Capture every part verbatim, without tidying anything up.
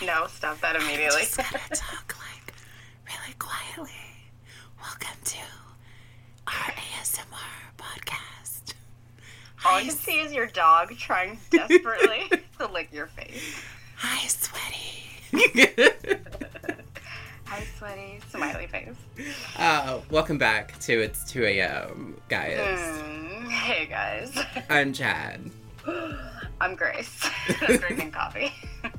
No, stop that immediately. I'm just gonna talk like really quietly. Welcome to our A S M R podcast. All I can see is your dog trying desperately to lick your face. Hi, Sweaty. Hi, Sweaty. Smiley face. Uh, welcome back to It's two a.m., guys. Mm, hey, guys. I'm Chad. I'm Grace. I'm drinking coffee.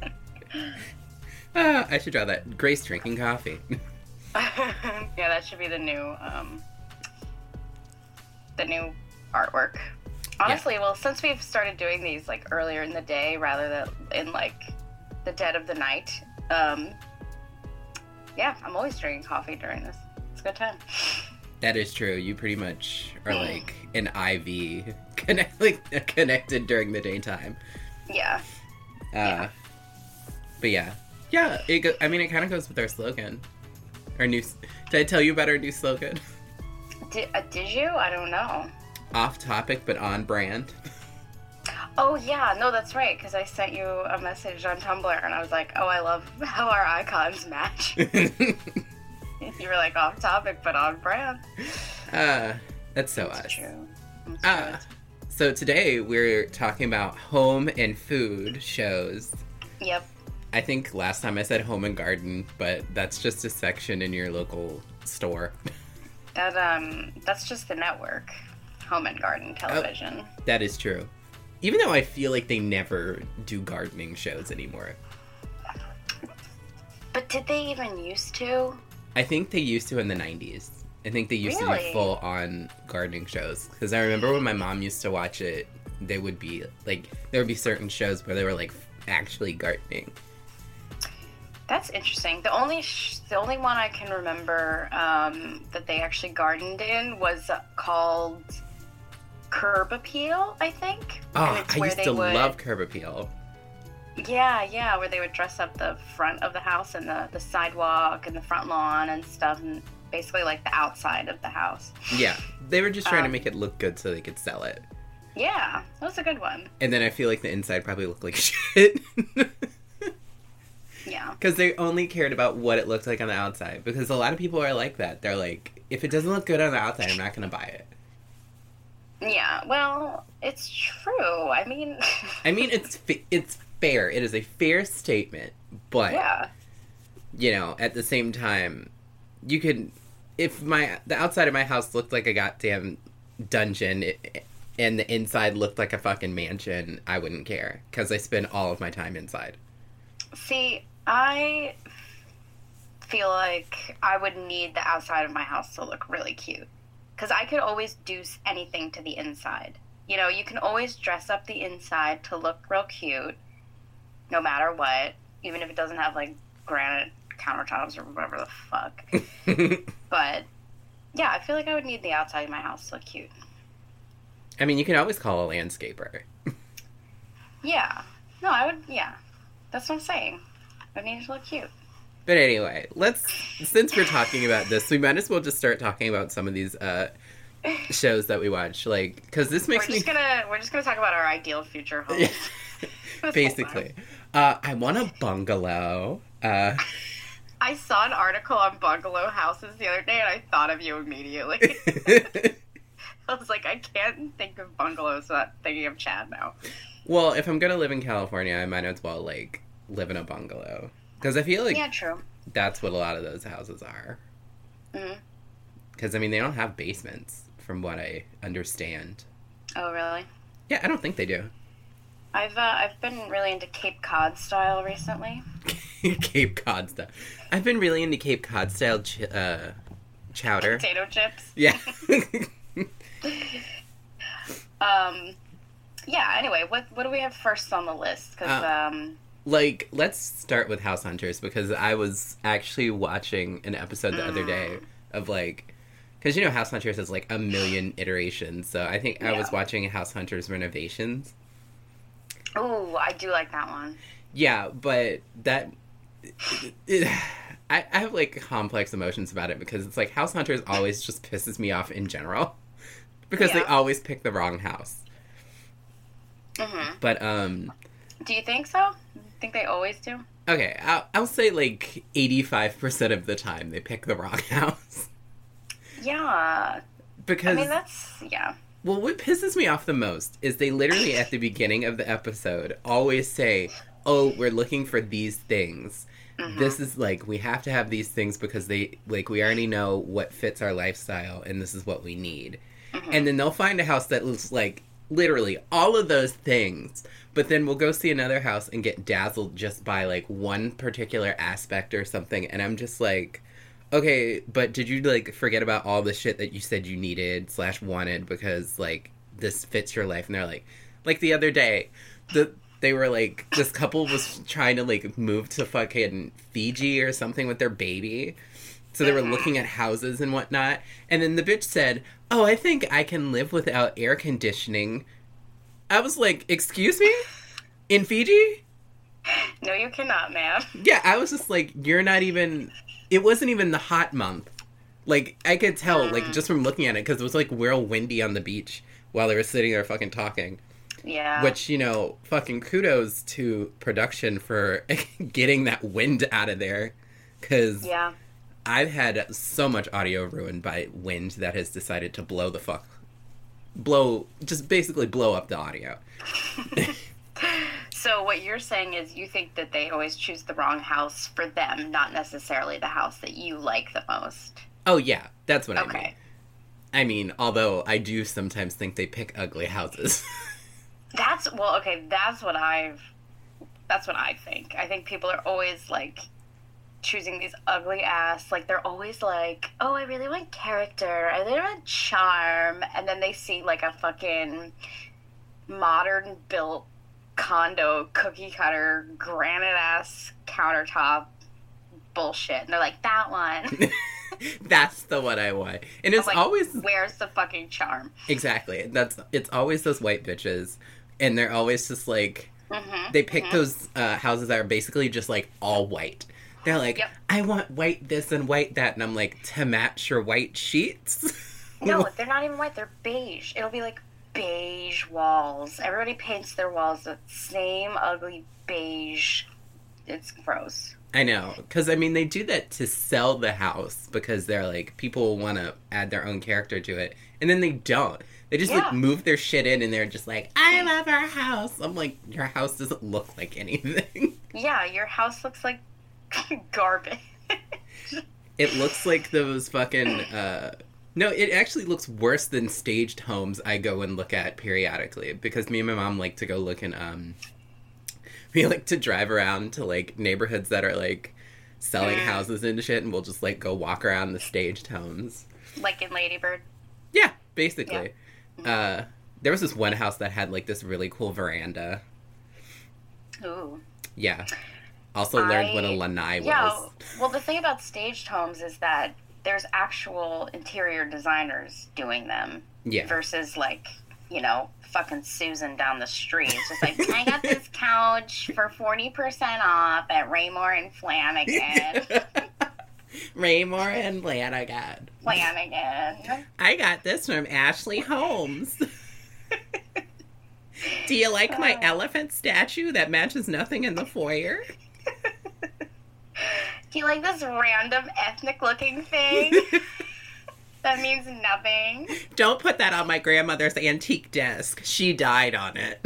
uh, I should draw that. Grace drinking coffee. Yeah, that should be the new, um, the new artwork. Honestly, yeah. Well, since we've started doing these, like, earlier in the day rather than in, like, the dead of the night, um, yeah, I'm always drinking coffee during this. It's a good time. That is true. You pretty much are, like, an I V connect, like, connected during the daytime. Yeah. Uh, yeah. But, yeah. Yeah, it go- I mean, it kind of goes with our slogan. Our new... Did I tell you about our new slogan? Did, uh, did you? I don't know. Off topic, but on brand. Oh, yeah. No, that's right, because I sent you a message on Tumblr, and I was like, oh, I love how our icons match. You were like, off topic, but on brand. Uh, that's so that's us. True. That's uh, so today we're talking about home and food shows. Yep. I think last time I said home and garden, but that's just a section in your local store. That um, that's just the network. Home and garden television. Oh, that is true. Even though I feel like they never do gardening shows anymore. But did they even used to? I think they used to in the nineties. I think they used really? to do full-on gardening shows. Because I remember when my mom used to watch it, they would be, like, there would be certain shows where they were, like, actually gardening. That's interesting. The only sh- the only one I can remember um, that they actually gardened in was called Curb Appeal, I think. Oh, I used to would... love Curb Appeal. Yeah, yeah, where they would dress up the front of the house and the, the sidewalk and the front lawn and stuff, and basically like the outside of the house. Yeah, they were just trying um, to make it look good so they could sell it. Yeah, that was a good one. And then I feel like the inside probably looked like shit. Yeah. Because they only cared about what it looked like on the outside. Because a lot of people are like that. They're like, if it doesn't look good on the outside, I'm not going to buy it. Yeah, well, it's true. I mean... I mean, it's fa- it's fair. It is a fair statement. But, yeah. you know, at the same time, you could... If my the outside of my house looked like a goddamn dungeon it, and the inside looked like a fucking mansion, I wouldn't care. Because I spend all of my time inside. See, I feel like I would need the outside of my house to look really cute. Because I could always do anything to the inside. You know, you can always dress up the inside to look real cute, no matter what, even if it doesn't have, like, granite countertops or whatever the fuck. But, yeah, I feel like I would need the outside of my house to look cute. I mean, you can always call a landscaper. Yeah. No, I would, yeah. That's what I'm saying. I need it to look cute. But anyway, let's, since we're talking about this, we might as well just start talking about some of these uh, shows that we watch. Like, because this makes we're just me... Gonna, we're just going to talk about our ideal future homes. Basically. Uh, I want a bungalow. Uh, I saw an article on bungalow houses the other day, and I thought of you immediately. I was like, I can't think of bungalows without thinking of Chad now. Well, if I'm going to live in California, I might as well, like, live in a bungalow. Because I feel like yeah, true. That's what a lot of those houses are. Mm-hmm. Because, I mean, they don't have basements, from what I understand. Oh, really? Yeah, I don't think they do. I've uh, I've been really into Cape Cod style recently. Cape Cod style. I've been really into Cape Cod style ch- uh, chowder. Potato chips? Yeah. um, yeah, anyway, what what do we have first on the list? Because, uh, um... Like, let's start with House Hunters, because I was actually watching an episode the mm. other day of, like... Because, you know, House Hunters has, like, a million iterations, so I think yeah. I was watching House Hunters Renovations. Oh, I do like that one. Yeah, but that... It, it, I, I have, like, complex emotions about it, because it's like, House Hunters always just pisses me off in general. Because yeah. they always pick the wrong house. Mm-hmm. But, um... Do you think so? Think they always do? Okay, I'll, I'll say like eighty-five percent of the time they pick the wrong house. Yeah. Because, I mean, that's, yeah. well, what pisses me off the most is they literally, at the beginning of the episode, always say, oh, we're looking for these things. Mm-hmm. This is, like, we have to have these things because they, like, we already know what fits our lifestyle, and this is what we need. Mm-hmm. And then they'll find a house that looks like, literally, all of those things. But then we'll go see another house and get dazzled just by, like, one particular aspect or something. And I'm just like, okay, but did you, like, forget about all the shit that you said you needed slash wanted because, like, this fits your life? And they're like, like, the other day, the they were, like, this couple was trying to, like, move to fucking Fiji or something with their baby. So they were looking at houses and whatnot. And then the bitch said, oh, I think I can live without air conditioning. I was like, excuse me? In Fiji? No, you cannot, ma'am. Yeah, I was just like, you're not even... It wasn't even the hot month. Like, I could tell, mm. like, just from looking at it, because it was, like, real windy on the beach while they were sitting there fucking talking. Yeah. Which, you know, fucking kudos to production for getting that wind out of there. Because yeah. I've had so much audio ruined by wind that has decided to blow the fuck... Blow... Just basically blow up the audio. So what you're saying is you think that they always choose the wrong house for them, not necessarily the house that you like the most. Oh, yeah. That's what okay. I mean. I mean, although I do sometimes think they pick ugly houses. That's, well, okay, that's what I've, that's what I think. I think people are always, like, choosing these ugly ass, like, they're always like, oh, I really want character, I really want charm, and then they see, like, a fucking modern built condo, cookie cutter, granite ass countertop bullshit, and they're like, that one. That's the one I want. And it's like, always... Where's the fucking charm? Exactly. That's It's always those white bitches, and they're always just like... Mm-hmm, they pick mm-hmm. those uh, houses that are basically just, like, all white. They're like, yep. I want white this and white that, and I'm like, to match your white sheets? No, they're not even white, they're beige. It'll be like beige walls. Everybody paints their walls the same ugly beige. It's gross. I know, because, I mean, they do that to sell the house, because they're like, people want to add their own character to it, and then they don't. They just, yeah. like, move their shit in, and they're just like, I love our house. I'm like, your house doesn't look like anything. Yeah, your house looks like garbage. It looks like those fucking, uh... No, it actually looks worse than staged homes I go and look at periodically, because me and my mom like to go look in, um... We like to drive around to, like, neighborhoods that are, like, selling mm. houses and shit, and we'll just, like, go walk around the staged homes. Like in Lady Bird? Yeah, basically. Yeah. Uh, there was this one house that had, like, this really cool veranda. Ooh. Yeah. Also learned I, what a lanai yeah, was. Well, the thing about staged homes is that there's actual interior designers doing them. Yeah. Versus, like, you know, fucking Susan down the street. It's just like, I got this couch for forty percent off at Raymore and Flanagan. Raymore and Flanagan. Flanagan. I got this from Ashley Holmes. Do you like my uh, elephant statue that matches nothing in the foyer? Do you like this random ethnic-looking thing? That means nothing. Don't put that on my grandmother's antique desk. She died on it.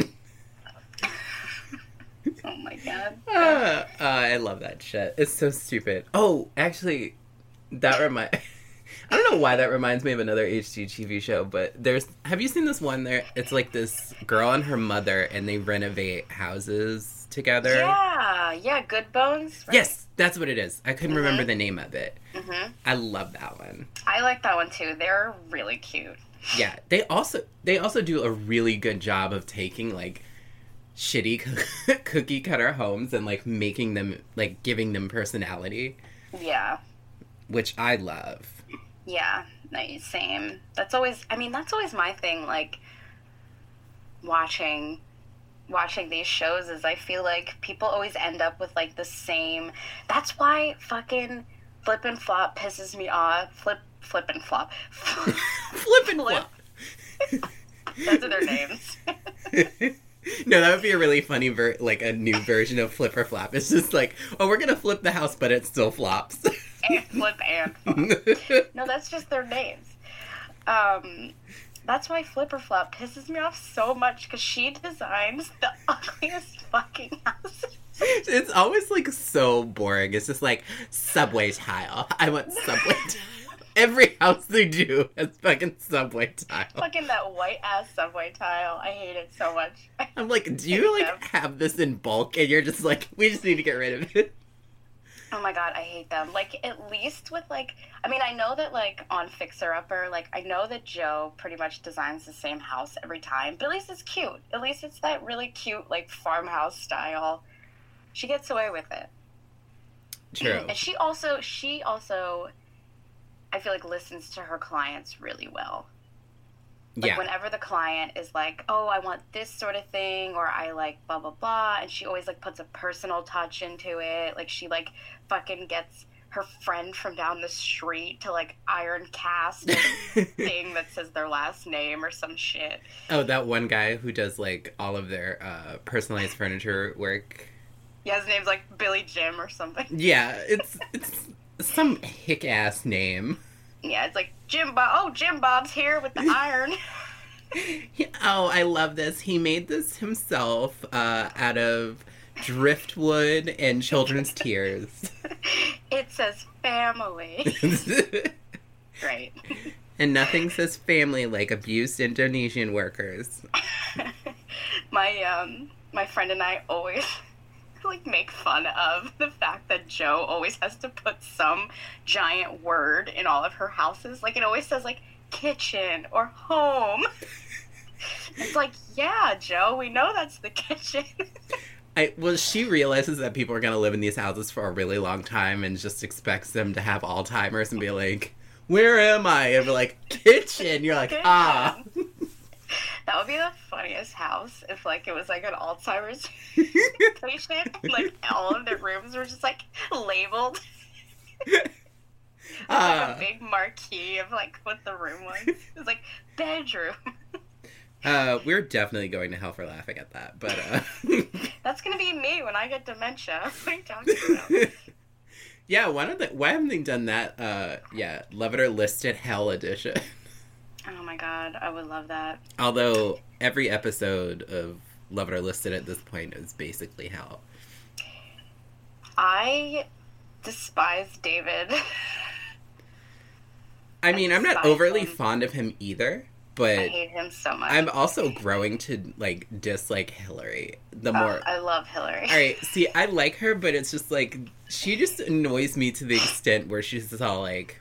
Oh my god. Uh, uh, I love that shit. It's so stupid. Oh, actually, that remind. I don't know why that reminds me of another H G T V show, but there's. Have you seen this one? There, it's like this girl and her mother, and they renovate houses together. Yeah, yeah, Good Bones. Right? Yes, that's what it is. I couldn't mm-hmm. remember the name of it. Mm-hmm. I love that one. I like that one too. They're really cute. Yeah, they also they also do a really good job of taking like shitty co- cookie cutter homes and like making them like giving them personality. Yeah. Which I love. Yeah, no, same. That's always. I mean, that's always my thing. Like watching. watching these shows is I feel like people always end up with like the same. That's why fucking Flip and Flop pisses me off. Flip, Flip and Flop. Flip and Flop. Those are their names. No, that would be a really funny, ver- like a new version of Flip or Flop. It's just like, oh, we're gonna flip the house, but it still flops. And Flip and Flop. No, that's just their names. Um, that's why Flip or Flop pisses me off so much, because she designs the ugliest fucking houses. It's always like so boring. It's just like subway tile. I want subway tile. Every house they do has fucking subway tile. Fucking that white ass subway tile. I hate it so much. I'm like, do you like them. Have this in bulk and you're just like, we just need to get rid of it? Oh my god, I hate them. Like, at least with like, I mean, I know that like on Fixer Upper, like I know that Joe pretty much designs the same house every time, but at least it's cute. At least it's that really cute like farmhouse style. She gets away with it. True. And she also, she also, I feel like listens to her clients really well. Like, yeah. Whenever the client is like, oh, I want this sort of thing, or I like blah, blah, blah, and she always, like, puts a personal touch into it. Like, she, like, fucking gets her friend from down the street to, like, iron cast a thing that says their last name or some shit. Oh, that one guy who does, like, all of their uh, personalized furniture work. Yeah, his name's, like, Billy Jim or something. Yeah, it's it's some hick-ass name. Yeah, it's like, Jim Bob. Oh, Jim Bob's here with the iron. Oh, I love this. He made this himself uh, out of driftwood and children's tears. It says family. Great. And nothing says family like abused Indonesian workers. my um, my friend and I always like make fun of the fact that Joe always has to put some giant word in all of her houses. Like, it always says, like, kitchen or home. It's like, yeah, Joe, we know that's the kitchen. I well, she realizes that people are going to live in these houses for a really long time and just expects them to have Alzheimer's and be like, where am I? And be like, kitchen. You're like, kitchen. Ah. That would be the funniest house if, like, it was, like, an Alzheimer's patient and, like, all of the rooms were just, like, labeled. uh, like, a big marquee of, like, what the room was. It was, like, bedroom. uh, we're definitely going to hell for laughing at that, but, uh... That's gonna be me when I get dementia. What are you talking about? Yeah, why don't they, why haven't they done that, uh, yeah, Love It or List It Hell edition? Oh my god, I would love that. Although every episode of Love It or List It at this point is basically hell. I despise David. I mean, I I'm not overly him. fond of him either, but I hate him so much. I'm also growing to, like, dislike Hillary. The oh, more I love Hillary. Alright, see, I like her, but it's just, like, she just annoys me to the extent where she's just all, like...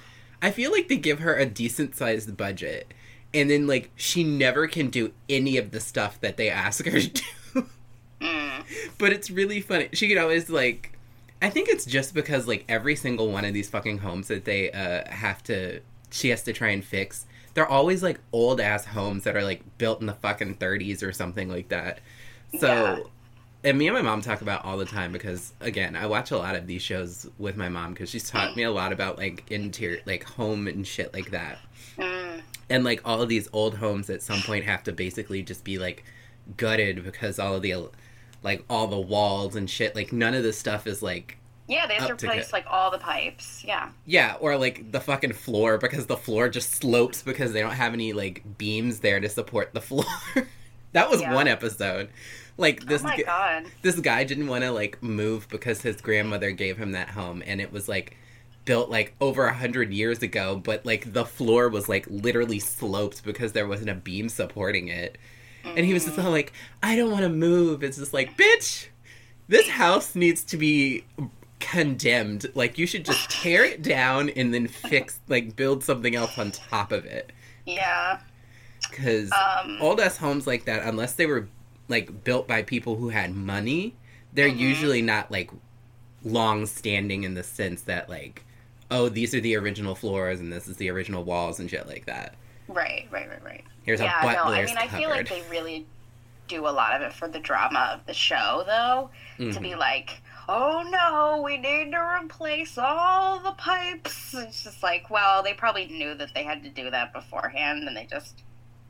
I feel like they give her a decent-sized budget, and then, like, she never can do any of the stuff that they ask her to do. Mm. But it's really funny. She could always, like... I think it's just because, like, every single one of these fucking homes that they uh, have to... She has to try and fix, they're always, like, old-ass homes that are, like, built in the fucking thirties or something like that. So... Yeah. And me and my mom talk about all the time because, again, I watch a lot of these shows with my mom because she's taught me a lot about, like, interior, like, home and shit like that. Mm. And, like, all of these old homes at some point have to basically just be, like, gutted because all of the, like, all the walls and shit, like, none of this stuff is, like... Yeah, they have to replace, like, all the pipes, yeah. Yeah, or, like, the fucking floor because the floor just slopes because they don't have any, like, beams there to support the floor. That was yeah. one episode. Like, this, oh my God. This guy didn't want to, like, move because his grandmother gave him that home, and it was, like, built, like, over a hundred years ago, but, like, the floor was, like, literally sloped because there wasn't a beam supporting it. Mm-hmm. And he was just all like, I don't want to move. It's just like, bitch, this house needs to be condemned. Like, you should just tear it down and then fix, like, build something else on top of it. Yeah. Because um, old-ass homes like that, unless they were... like, built by people who had money, they're mm-hmm. usually not, like, long-standing in the sense that, like, oh, these are the original floors and this is the original walls and shit like that. Right, right, right, right. Here's yeah, a no, butler's I mean, I cupboard. feel like they really do a lot of it for the drama of the show, though, mm-hmm. to be like, oh, no, we need to replace all the pipes. It's just like, well, they probably knew that they had to do that beforehand, and they just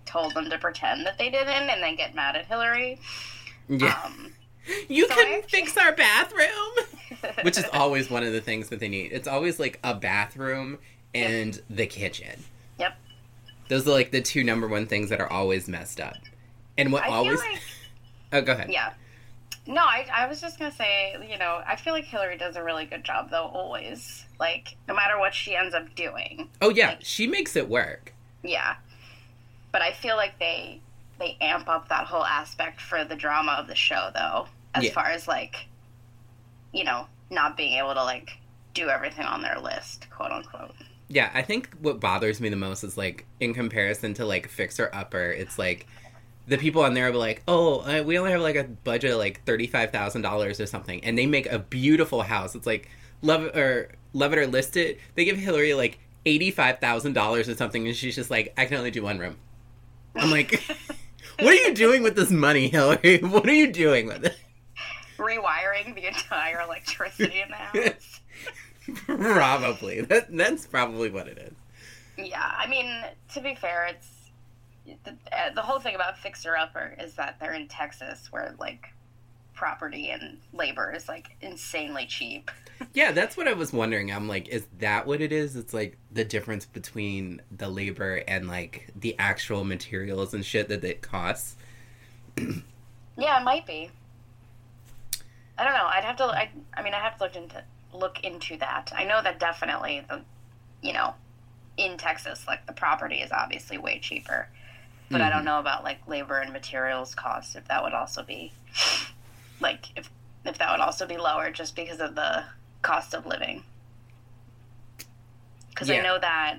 told them to pretend that they didn't and then get mad at Hillary. Yeah. Um, you so couldn't I- fix our bathroom? Which is always one of the things that they need. It's always, like, a bathroom and yep. the kitchen. Yep. Those are, like, the two number one things that are always messed up. And what I always... Feel like... Oh, go ahead. Yeah. No, I, I was just going to say, you know, I feel like Hillary does a really good job, though, always. Like, no matter what she ends up doing. Oh, yeah. Like, she makes it work. Yeah. But I feel like they they amp up that whole aspect for the drama of the show, though. As yeah. far as, like, you know, not being able to, like, do everything on their list, quote unquote. Yeah, I think what bothers me the most is, like, in comparison to, like, Fixer Upper, it's like... The people on there will be like, oh, uh, we only have, like, a budget of, like, thirty-five thousand dollars or something. And they make a beautiful house. It's like, love it or, love it or list it. They give Hillary, like, eighty-five thousand dollars or something. And she's just like, I can only do one room. I'm like, what are you doing with this money, Hillary? What are you doing with it? Rewiring the entire electricity in the house. Probably. That, that's probably what it is. Yeah, I mean, to be fair, it's... The, uh, the whole thing about Fixer Upper is that they're in Texas where, like, property and labor is, like, insanely cheap. Yeah, that's what I was wondering. I'm like, is that what it is? It's, like, the difference between the labor and, like, the actual materials and shit that it costs? Yeah, it might be. I don't know. I'd have to, I, I mean, I have to look into, look into that. I know that definitely, the, you know, in Texas, like, the property is obviously way cheaper. But mm-hmm. I don't know about, like, labor and materials costs, if that would also be, like, if if that would also be lower just because of the cost of living. Because yeah. I know that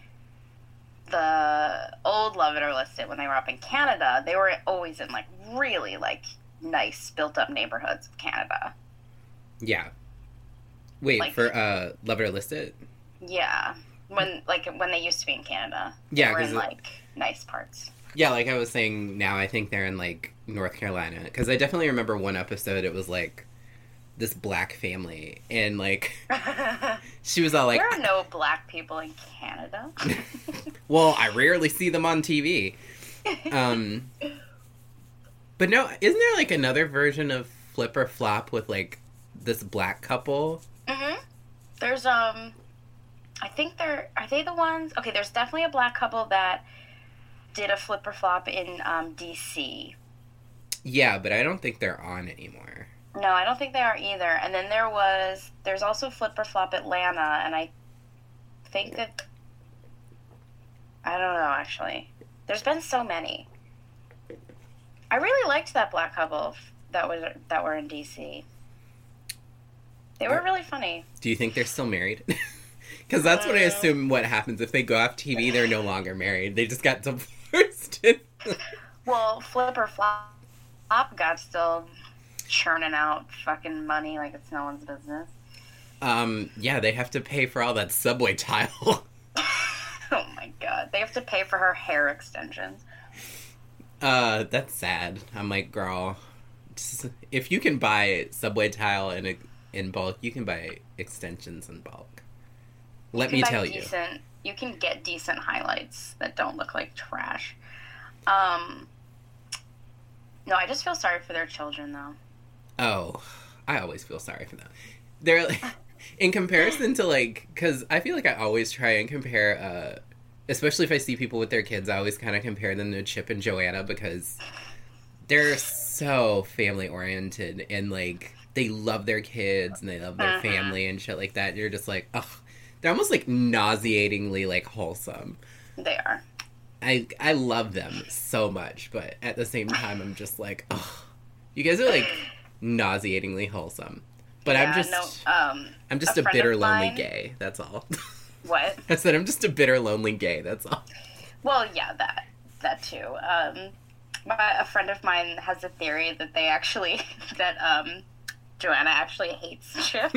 the old Love It or List It, when they were up in Canada, they were always in, like, really, like, nice, built-up neighborhoods of Canada. Yeah. Wait, like, for uh, Love It or List It? Yeah. When, like, when they used to be in Canada. Yeah, they were in, it... like, nice parts. Yeah, like I was saying, now I think they're in, like, North Carolina. Because I definitely remember one episode, it was, like, this black family. And, like, she was all like... There are no black people in Canada. Well, I rarely see them on T V. Um, but no, isn't there, like, another version of Flip or Flop with, like, this black couple? Mm-hmm. There's, um... I think they're... Are they the ones... Okay, there's definitely a black couple that... did a Flip or Flop in um, D C. Yeah, but I don't think they're on anymore. No, I don't think they are either. And then there was... There's also Flip or Flop Atlanta, and I think that... I don't know, actually. There's been so many. I really liked that black couple that was that were in D C. They were really funny. Do you think they're still married? Because that's what I assume what happens. If they go off T V, they're no longer married. They just got divorced. Well, Flip or Flop got still churning out fucking money like it's no one's business. Um, yeah, they have to pay for all that subway tile. Oh my god. They have to pay for her hair extensions. Uh, that's sad. I'm like, girl, just, if you can buy subway tile in, a, in bulk, you can buy extensions in bulk. Let me tell decent, you. You can get decent highlights that don't look like trash. Um, no, I just feel sorry for their children, though. Oh, I always feel sorry for them. They're, like, in comparison to, like, because I feel like I always try and compare, uh, especially if I see people with their kids, I always kind of compare them to Chip and Joanna because they're so family-oriented and, like, they love their kids and they love their uh-huh. family and shit like that. And you're just like, ugh. They're almost, like, nauseatingly, like, wholesome. They are. I I love them so much, but at the same time, I'm just like, oh, you guys are, like, nauseatingly wholesome. But yeah, I'm just, no, um, I'm just a, a bitter, lonely gay. That's all. What? I said I'm just a bitter, lonely gay. That's all. Well, yeah, that that too. Um, my, a friend of mine has a theory that they actually that um, Joanna actually hates Chip.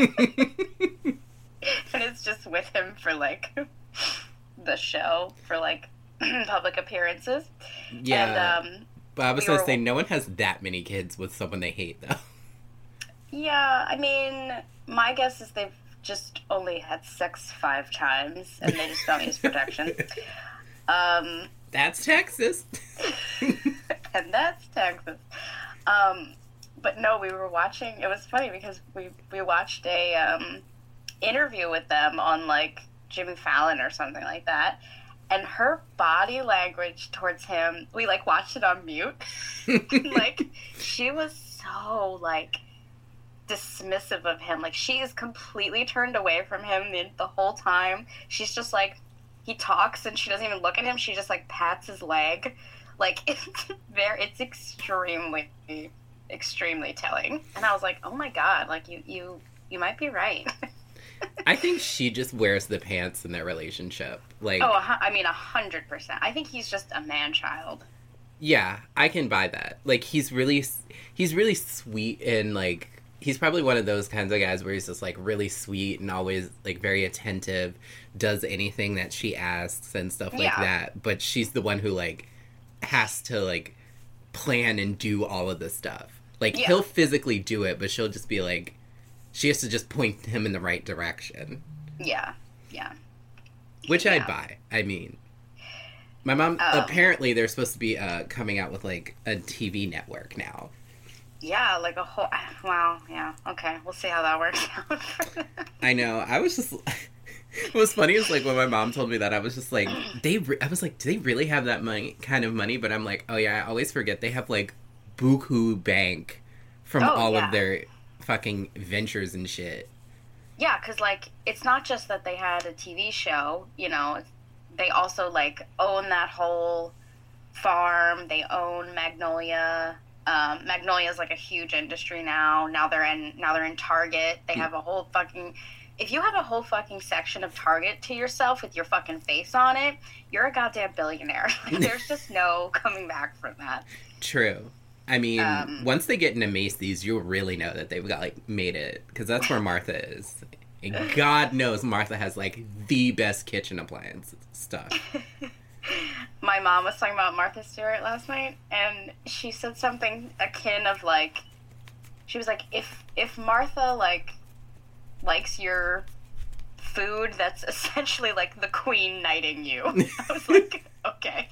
And it's just with him for, like, the show, for, like, public appearances. Yeah. And, um, but I was we going to were... say, no one has that many kids with someone they hate, though. Yeah, I mean, my guess is they've just only had sex five times, and they just don't use protection. Um, That's Texas. And that's Texas. Um, but no, we were watching. It was funny because we we watched a um, interview with them on like Jimmy Fallon or something like that, and her body language towards him. We like watched it on mute. Like she was so like dismissive of him. Like she is completely turned away from him the, the whole time. She's just like, he talks and she doesn't even look at him. She just like pats his leg. Like it's very, it's extremely, extremely telling. And I was like, oh my God, like you, you, you might be right. I think she just wears the pants in their relationship. Like, oh, I mean, a hundred percent. I think he's just a man-child. Yeah, I can buy that. Like, he's really, he's really sweet and like, he's probably one of those kinds of guys where he's just like really sweet and always like very attentive, does anything that she asks and stuff like Yeah. that. But she's the one who like has to like plan and do all of this stuff. Like, Yeah. he'll physically do it, but she'll just be like, she has to just point him in the right direction. Yeah, yeah. Which Yeah. I'd buy. I mean, my mom, Um, apparently they're supposed to be uh, coming out with like a T V network now. Yeah, like a whole, wow, yeah. Okay, we'll see how that works out. I know. I was just, what was funny is like when my mom told me that, I was just like, they, re- I was like, do they really have that money, kind of money? But I'm like, oh yeah, I always forget they have like buku bank from Oh, all yeah. of their fucking ventures and shit. Yeah, because, like, it's not just that they had a T V show, you know, they also, like, own that whole farm, they own Magnolia. Um, Magnolia is, like, a huge industry now. Now they're in, now they're in Target. They have a whole fucking, if you have a whole fucking section of Target to yourself with your fucking face on it, you're a goddamn billionaire. Like, there's just no coming back from that. True. I mean, Um, once they get into Macy's, you'll really know that they've got, like, made it. Because that's where Martha is. And God knows Martha has, like, the best kitchen appliance stuff. My mom was talking about Martha Stewart last night, and she said something akin of, like, she was like, if if Martha, like, likes your food, that's essentially, like, the queen knighting you. I was like, okay.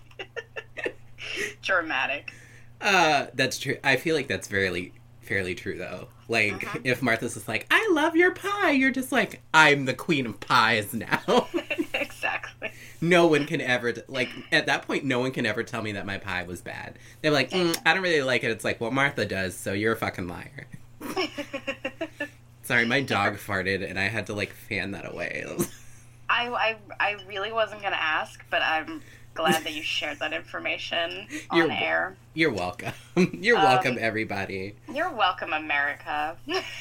Dramatic. Uh, that's true. I feel like that's fairly, fairly true, though. Like, Uh-huh. if Martha's just like, I love your pie, you're just like, I'm the queen of pies now. Exactly. No one can ever, like, at that point, no one can ever tell me that my pie was bad. They're like, mm, I don't really like it. It's like, well, Martha does, so you're a fucking liar. Sorry, my dog farted, and I had to, like, fan that away. I, I, I really wasn't going to ask, but I'm glad that you shared that information on You're- air. You're welcome. You're Um, welcome, everybody. You're welcome, America.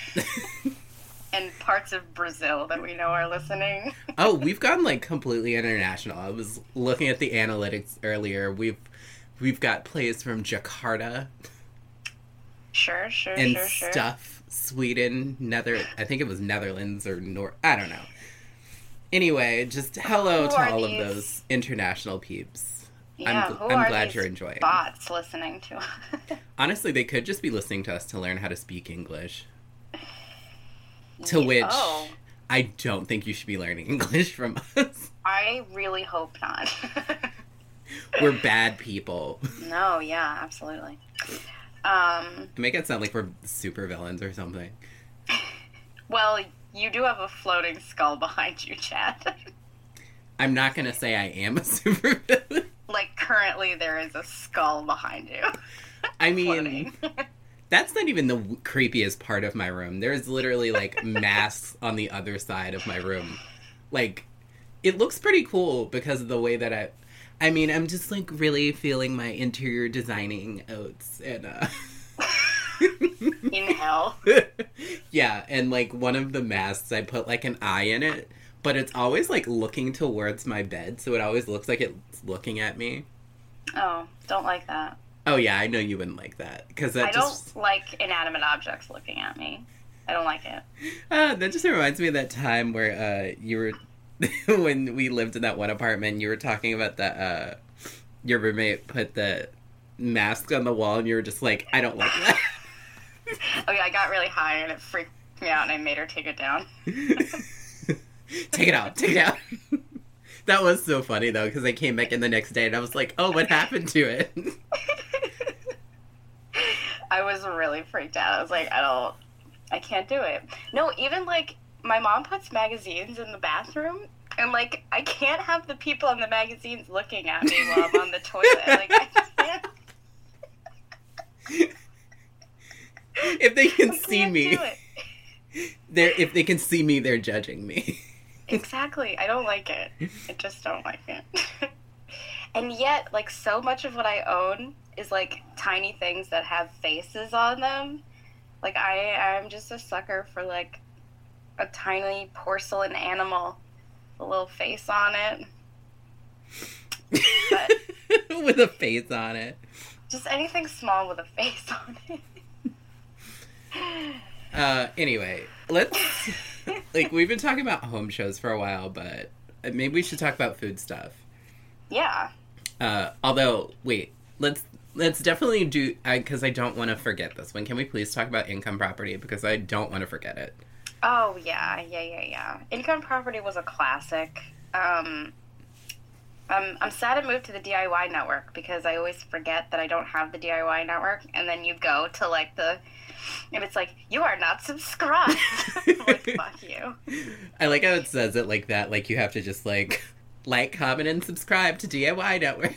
And parts of Brazil that we know are listening. Oh, we've gone, like, completely international. I was looking at the analytics earlier. We've we've got plays from Jakarta Sure, sure, and sure, sure. stuff. Sweden, Nether... I think it was Netherlands or Nor... I don't know. Anyway, just hello Who to are all these- of those international peeps. Yeah, I'm, who I'm are glad these you're enjoying. bots listening to? Honestly, they could just be listening to us to learn how to speak English. To Yeah, which oh, I don't think you should be learning English from us. I really hope not. We're bad people. No, yeah, absolutely. Um, Make it sound like we're super villains or something. well, you do have a floating skull behind you, Chad. I'm not gonna say I am a super villain. Like, currently there is a skull behind you. I mean, Floating. that's not even the w- creepiest part of my room. There's literally, like, masks on the other side of my room. Like, it looks pretty cool because of the way that I... I mean, I'm just, like, really feeling my interior designing oats and, uh... In hell. Yeah, and, like, one of the masks, I put, like, an eye in it, but it's always, like, looking towards my bed, so it always looks like it's looking at me. Oh, don't like that. Oh, yeah, I know you wouldn't like that, because that I just... don't like inanimate objects looking at me. I don't like it. Uh, that just reminds me of that time where, uh, you were... when we lived in that one apartment, you were talking about the, uh... your roommate put the mask on the wall, and you were just like, I don't like that. Oh yeah, I got really high and it freaked me out and I made her take it down. Take it out, take it out. That was so funny, though, because I came back in the next day and I was like, oh, what happened to it? I was really freaked out. I was like, I don't, I can't do it. No, even, like, my mom puts magazines in the bathroom, and, like, I can't have the people in the magazines looking at me while I'm on the toilet. Like, I can't. If they can I see can't me, do it. they're if they can see me, they're judging me. Exactly. I don't like it. I just don't like it. And yet, like, so much of what I own is, like, tiny things that have faces on them. Like, I, I'm just a sucker for, like, a tiny porcelain animal with a little face on it. But with a face on it. just anything small with a face on it. Uh, anyway, let's, like, we've been talking about home shows for a while, but maybe we should talk about food stuff. Yeah. Uh, although, wait, let's, let's definitely do, because I, I don't want to forget this one. Can we please talk about income property? Because I don't want to forget it. Oh, yeah, yeah, yeah, yeah. Income property was a classic. Um, I'm, I'm sad I moved to the D I Y network because I always forget that I don't have the D I Y network, and then you go to, like, the... And it's like, you are not subscribed. I'm like, fuck you. I like how it says it like that. Like, you have to just, like, like, comment, and subscribe to D I Y Network.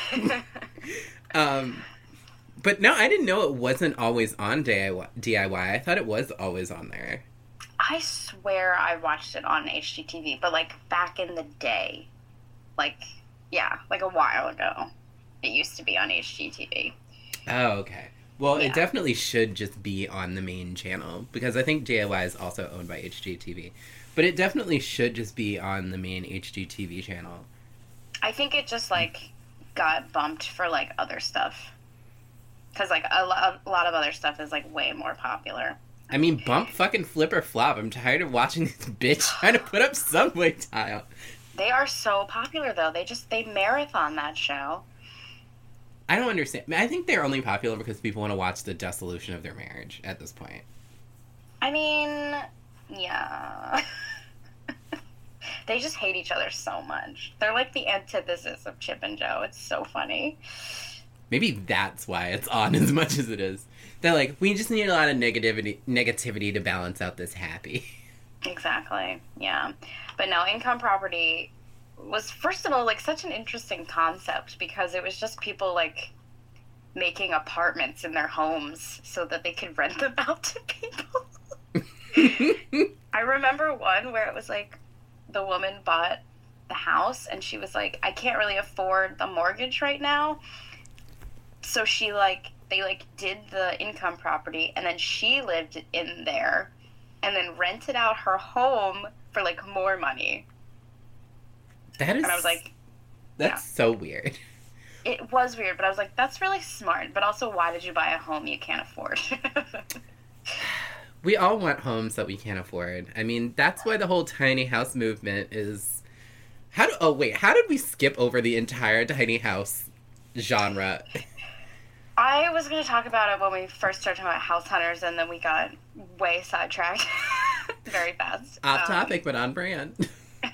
um, but no, I didn't know it wasn't always on D I Y. D I Y. I thought it was always on there. I swear I watched it on H G T V, but, like, back in the day. Like, yeah, like a while ago. It used to be on H G T V. Oh, okay. Well, Yeah. it definitely should just be on the main channel, because I think D I Y is also owned by H G T V. But it definitely should just be on the main H G T V channel. I think it just, like, got bumped for, like, other stuff. Because, like, a, lo- a lot of other stuff is, like, way more popular. I mean, bump, fucking flip, or flop. I'm tired of watching this bitch trying to put up subway tile. They are so popular, though. They just, they marathon that show. I don't understand. I think they're only popular because people want to watch the dissolution of their marriage at this point. I mean, yeah. They just hate each other so much. They're like the antithesis of Chip and Jo. It's so funny. Maybe that's why it's on as much as it is. They're like, we just need a lot of negativity negativity to balance out this happy. Exactly, yeah. But no, income property was, first of all, like, such an interesting concept because it was just people, like, making apartments in their homes so that they could rent them out to people. I remember one where it was, like, the woman bought the house and she was like, I can't really afford the mortgage right now. So she, like, they, like, did the income property and then she lived in there and then rented out her home for, like, more money. That is... And I was like... That's yeah. so weird. It was weird, but I was like, that's really smart. But also, why did you buy a home you can't afford? We all want homes that we can't afford. I mean, that's why the whole tiny house movement is... How do... Oh, wait. How did we skip over the entire tiny house genre? I was going to talk about it when we first started talking about house hunters, and then we got way sidetracked very fast. Off um, topic, but on brand.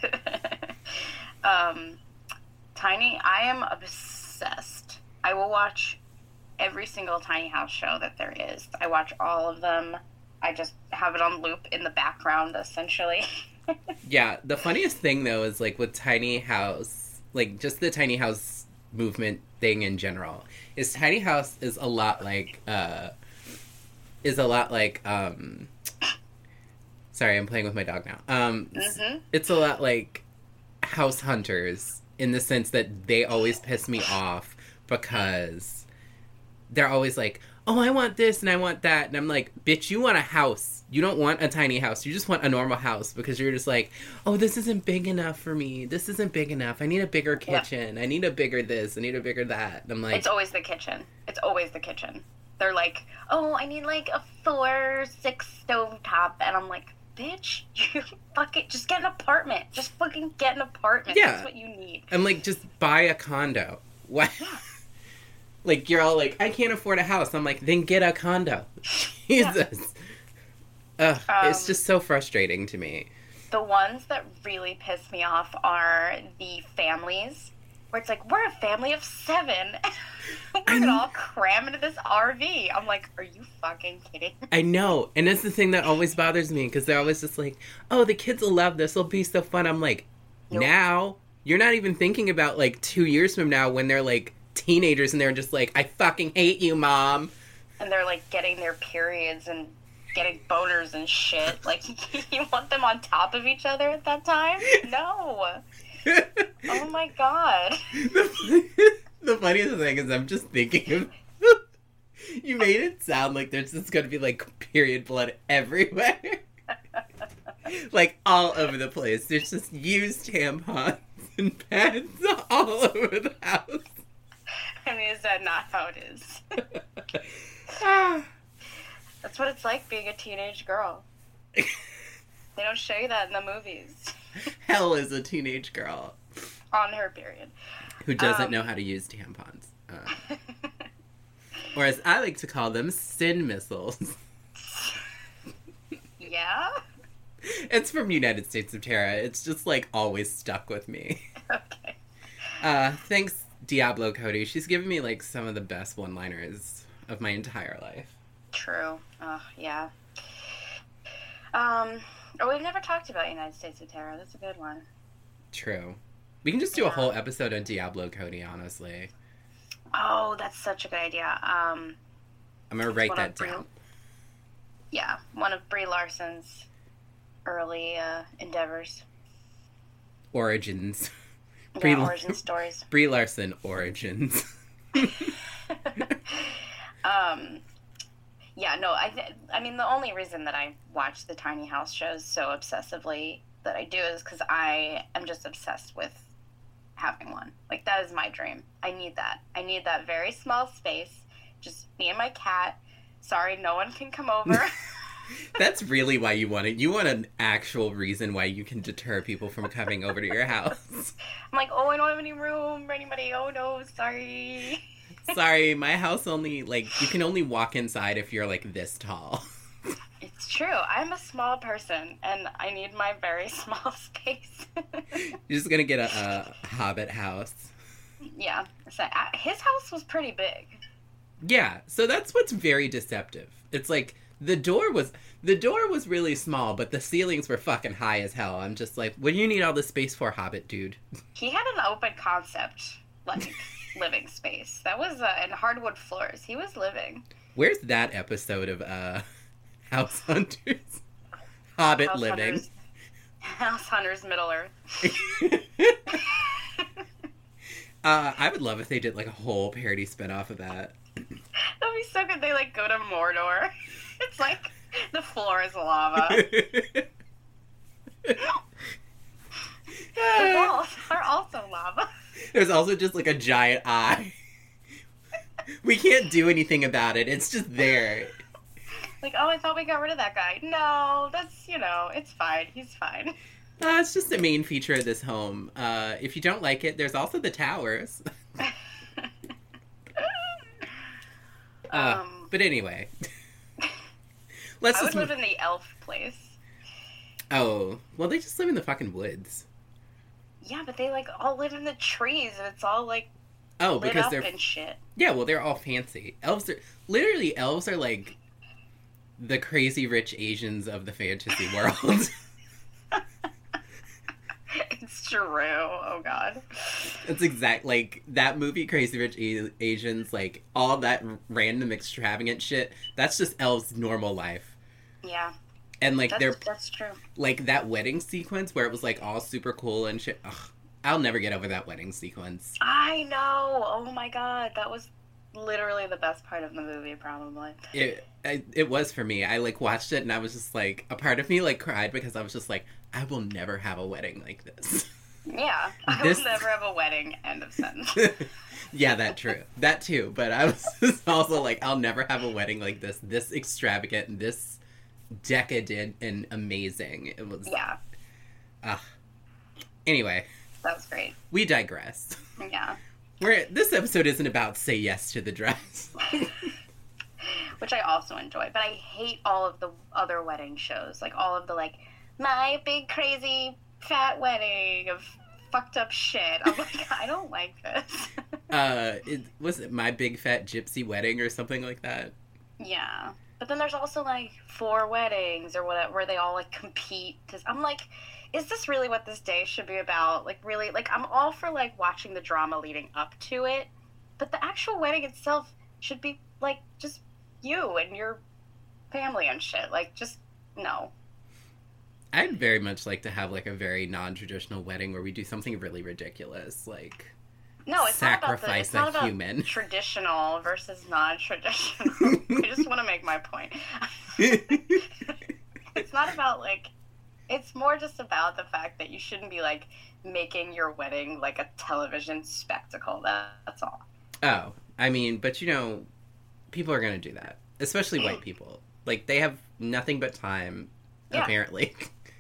um, Tiny, I am obsessed. I will watch every single tiny house show that there is. I watch all of them. I just have it on loop in the background, essentially. Yeah, the funniest thing, though, is, like, with tiny house, like, just the tiny house movement thing in general, is tiny house is a lot like, uh, is a lot like, um, sorry, I'm playing with my dog now. Um, Mm-hmm. It's a lot like house hunters in the sense that they always piss me off because they're always like, oh, I want this and I want that. And I'm like, bitch, you want a house. You don't want a tiny house. You just want a normal house because you're just like, oh, this isn't big enough for me. This isn't big enough. I need a bigger kitchen. Yeah. I need a bigger this. I need a bigger that. And I'm like... It's always the kitchen. It's always the kitchen. They're like, oh, I need like a four, six stove top. And I'm like, bitch, you fucking... Just get an apartment. Just fucking get an apartment. Yeah. That's what you need. I'm like, just buy a condo. What? Yeah. Like, you're all like, I can't afford a house. I'm like, then get a condo. Jesus. Yeah. Ugh, um, it's just so frustrating to me. The ones that really piss me off are the families where it's like, we're a family of seven. We're going to all cram into this R V. I'm like, are you fucking kidding? I know. And that's the thing that always bothers me, because they're always just like, oh, the kids will love this. It'll be so fun. I'm like, nope. Now, you're not even thinking about, like, two years from now when they're, like, teenagers and they're just like, I fucking hate you, Mom. And they're, like, getting their periods and getting boners and shit. Like, you want them on top of each other at that time? No. Oh my god. The, the funniest thing is I'm just thinking of... You made it sound like there's just gonna be, like, period blood everywhere. Like, all over the place. There's just used tampons and pads all over the house. I mean, is that not how it is? That's what it's like being a teenage girl. They don't show you that in the movies. Hell is a teenage girl. On her period. Who doesn't um, know how to use tampons. Uh, or as I like to call them, sin missiles. Yeah? It's from United States of Terra. It's just, like, always stuck with me. Okay. Uh, thanks, Diablo Cody. She's given me, like, some of the best one-liners of my entire life. True. Oh, yeah. Um, oh, we've never talked about United States of Terra. That's a good one. True. We can just do yeah. a whole episode on Diablo Cody, honestly. Oh, that's such a good idea. Um, I'm gonna write that Brie, down. Yeah, one of Brie Larson's early uh, endeavors. Origins. Yeah, Brie origin La- stories. Brie Larson origins. um, yeah, no, I th- I mean, the only reason that I watch the tiny house shows so obsessively that I do is because I am just obsessed with having one. Like, that is my dream. I need that. I need that very small space. Just me and my cat. Sorry, no one can come over. That's really why you want it. You want an actual reason why you can deter people from coming over to your house. I'm like, oh, I don't have any room for anybody. Oh, no, sorry. Sorry, my house only, like, you can only walk inside if you're, like, this tall. It's true. I'm a small person, and I need my very small space. You're just gonna get a, a hobbit house. Yeah. So, uh, his house was pretty big. Yeah, so that's what's very deceptive. It's like, the door was, the door was really small, but the ceilings were fucking high as hell. I'm just like, what do you need all this space for, Hobbit dude? He had an open concept, like, living space. That was, uh, and hardwood floors. He was living. Where's that episode of, uh, House Hunters? Hobbit House living. Hunters, House Hunters Middle Earth. uh, I would love if they did, like, a whole parody spinoff of that. That'd be so good. They, like, go to Mordor. It's like the floor is lava. The walls are also lava. There's also just, like, a giant eye. We can't do anything about it. It's just there. Like, oh, I thought we got rid of that guy. No, that's, you know, it's fine. He's fine. Uh, it's just the main feature of this home. Uh, if you don't like it, there's also the towers. uh, um, but anyway. Let's I would just... live in the elf place. Oh, well, they just live in the fucking woods. Yeah, but they, like, all live in the trees, and it's all, like, oh, lit because up they're and shit. Yeah, well, they're all fancy. Elves are... Literally, elves are, like, the crazy rich Asians of the fantasy world. It's true. Oh, God. It's exact, like, that movie, Crazy Rich A- Asians, like, all that random extravagant shit, that's just elves' normal life. Yeah. And, like, that's, they're... That's true. Like, that wedding sequence where it was, like, all super cool and shit. Ugh, I'll never get over that wedding sequence. I know. Oh, my God. That was literally the best part of the movie, probably. It, it, it was for me. I, like, watched it and I was just, like... A part of me, like, cried because I was just, like, I will never have a wedding like this. Yeah. I This- will never have a wedding. End of sentence. Yeah, that true. That too. But I was just also like, I'll never have a wedding like this. This extravagant, this decadent and amazing. It was... Yeah. Uh, anyway. That was great. We digress. Yeah. We're, this episode isn't about say yes to the dress. Which I also enjoy. But I hate all of the other wedding shows. Like, all of the, like, my big crazy fat wedding of fucked up shit. I'm like, I don't like this. uh, it, was it My Big Fat Gypsy Wedding or something like that? Yeah. But then there's also, like, four weddings or whatever, where they all, like, compete. To, I'm like, is this really what this day should be about? Like, really? Like, I'm all for, like, watching the drama leading up to it. But the actual wedding itself should be, like, just you and your family and shit. Like, just, no. I'd very much like to have, like, a very non-traditional wedding where we do something really ridiculous, like... No, it's sacrifice not about the, it's not a human. About traditional versus non-traditional. I just want to make my point. It's not about, like, it's more just about the fact that you shouldn't be, like, making your wedding like a television spectacle. That, that's all. Oh, I mean, but you know, people are going to do that, especially white people. Like, they have nothing but time, yeah. apparently.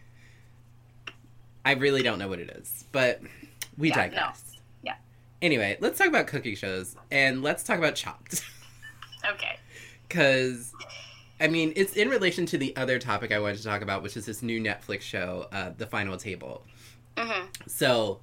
I really don't know what it is, but we yeah, digress. No. Yeah. Anyway, let's talk about cooking shows, and let's talk about Chopped. Okay. Because, I mean, it's in relation to the other topic I wanted to talk about, which is this new Netflix show, uh, The Final Table. Mm-hmm. So,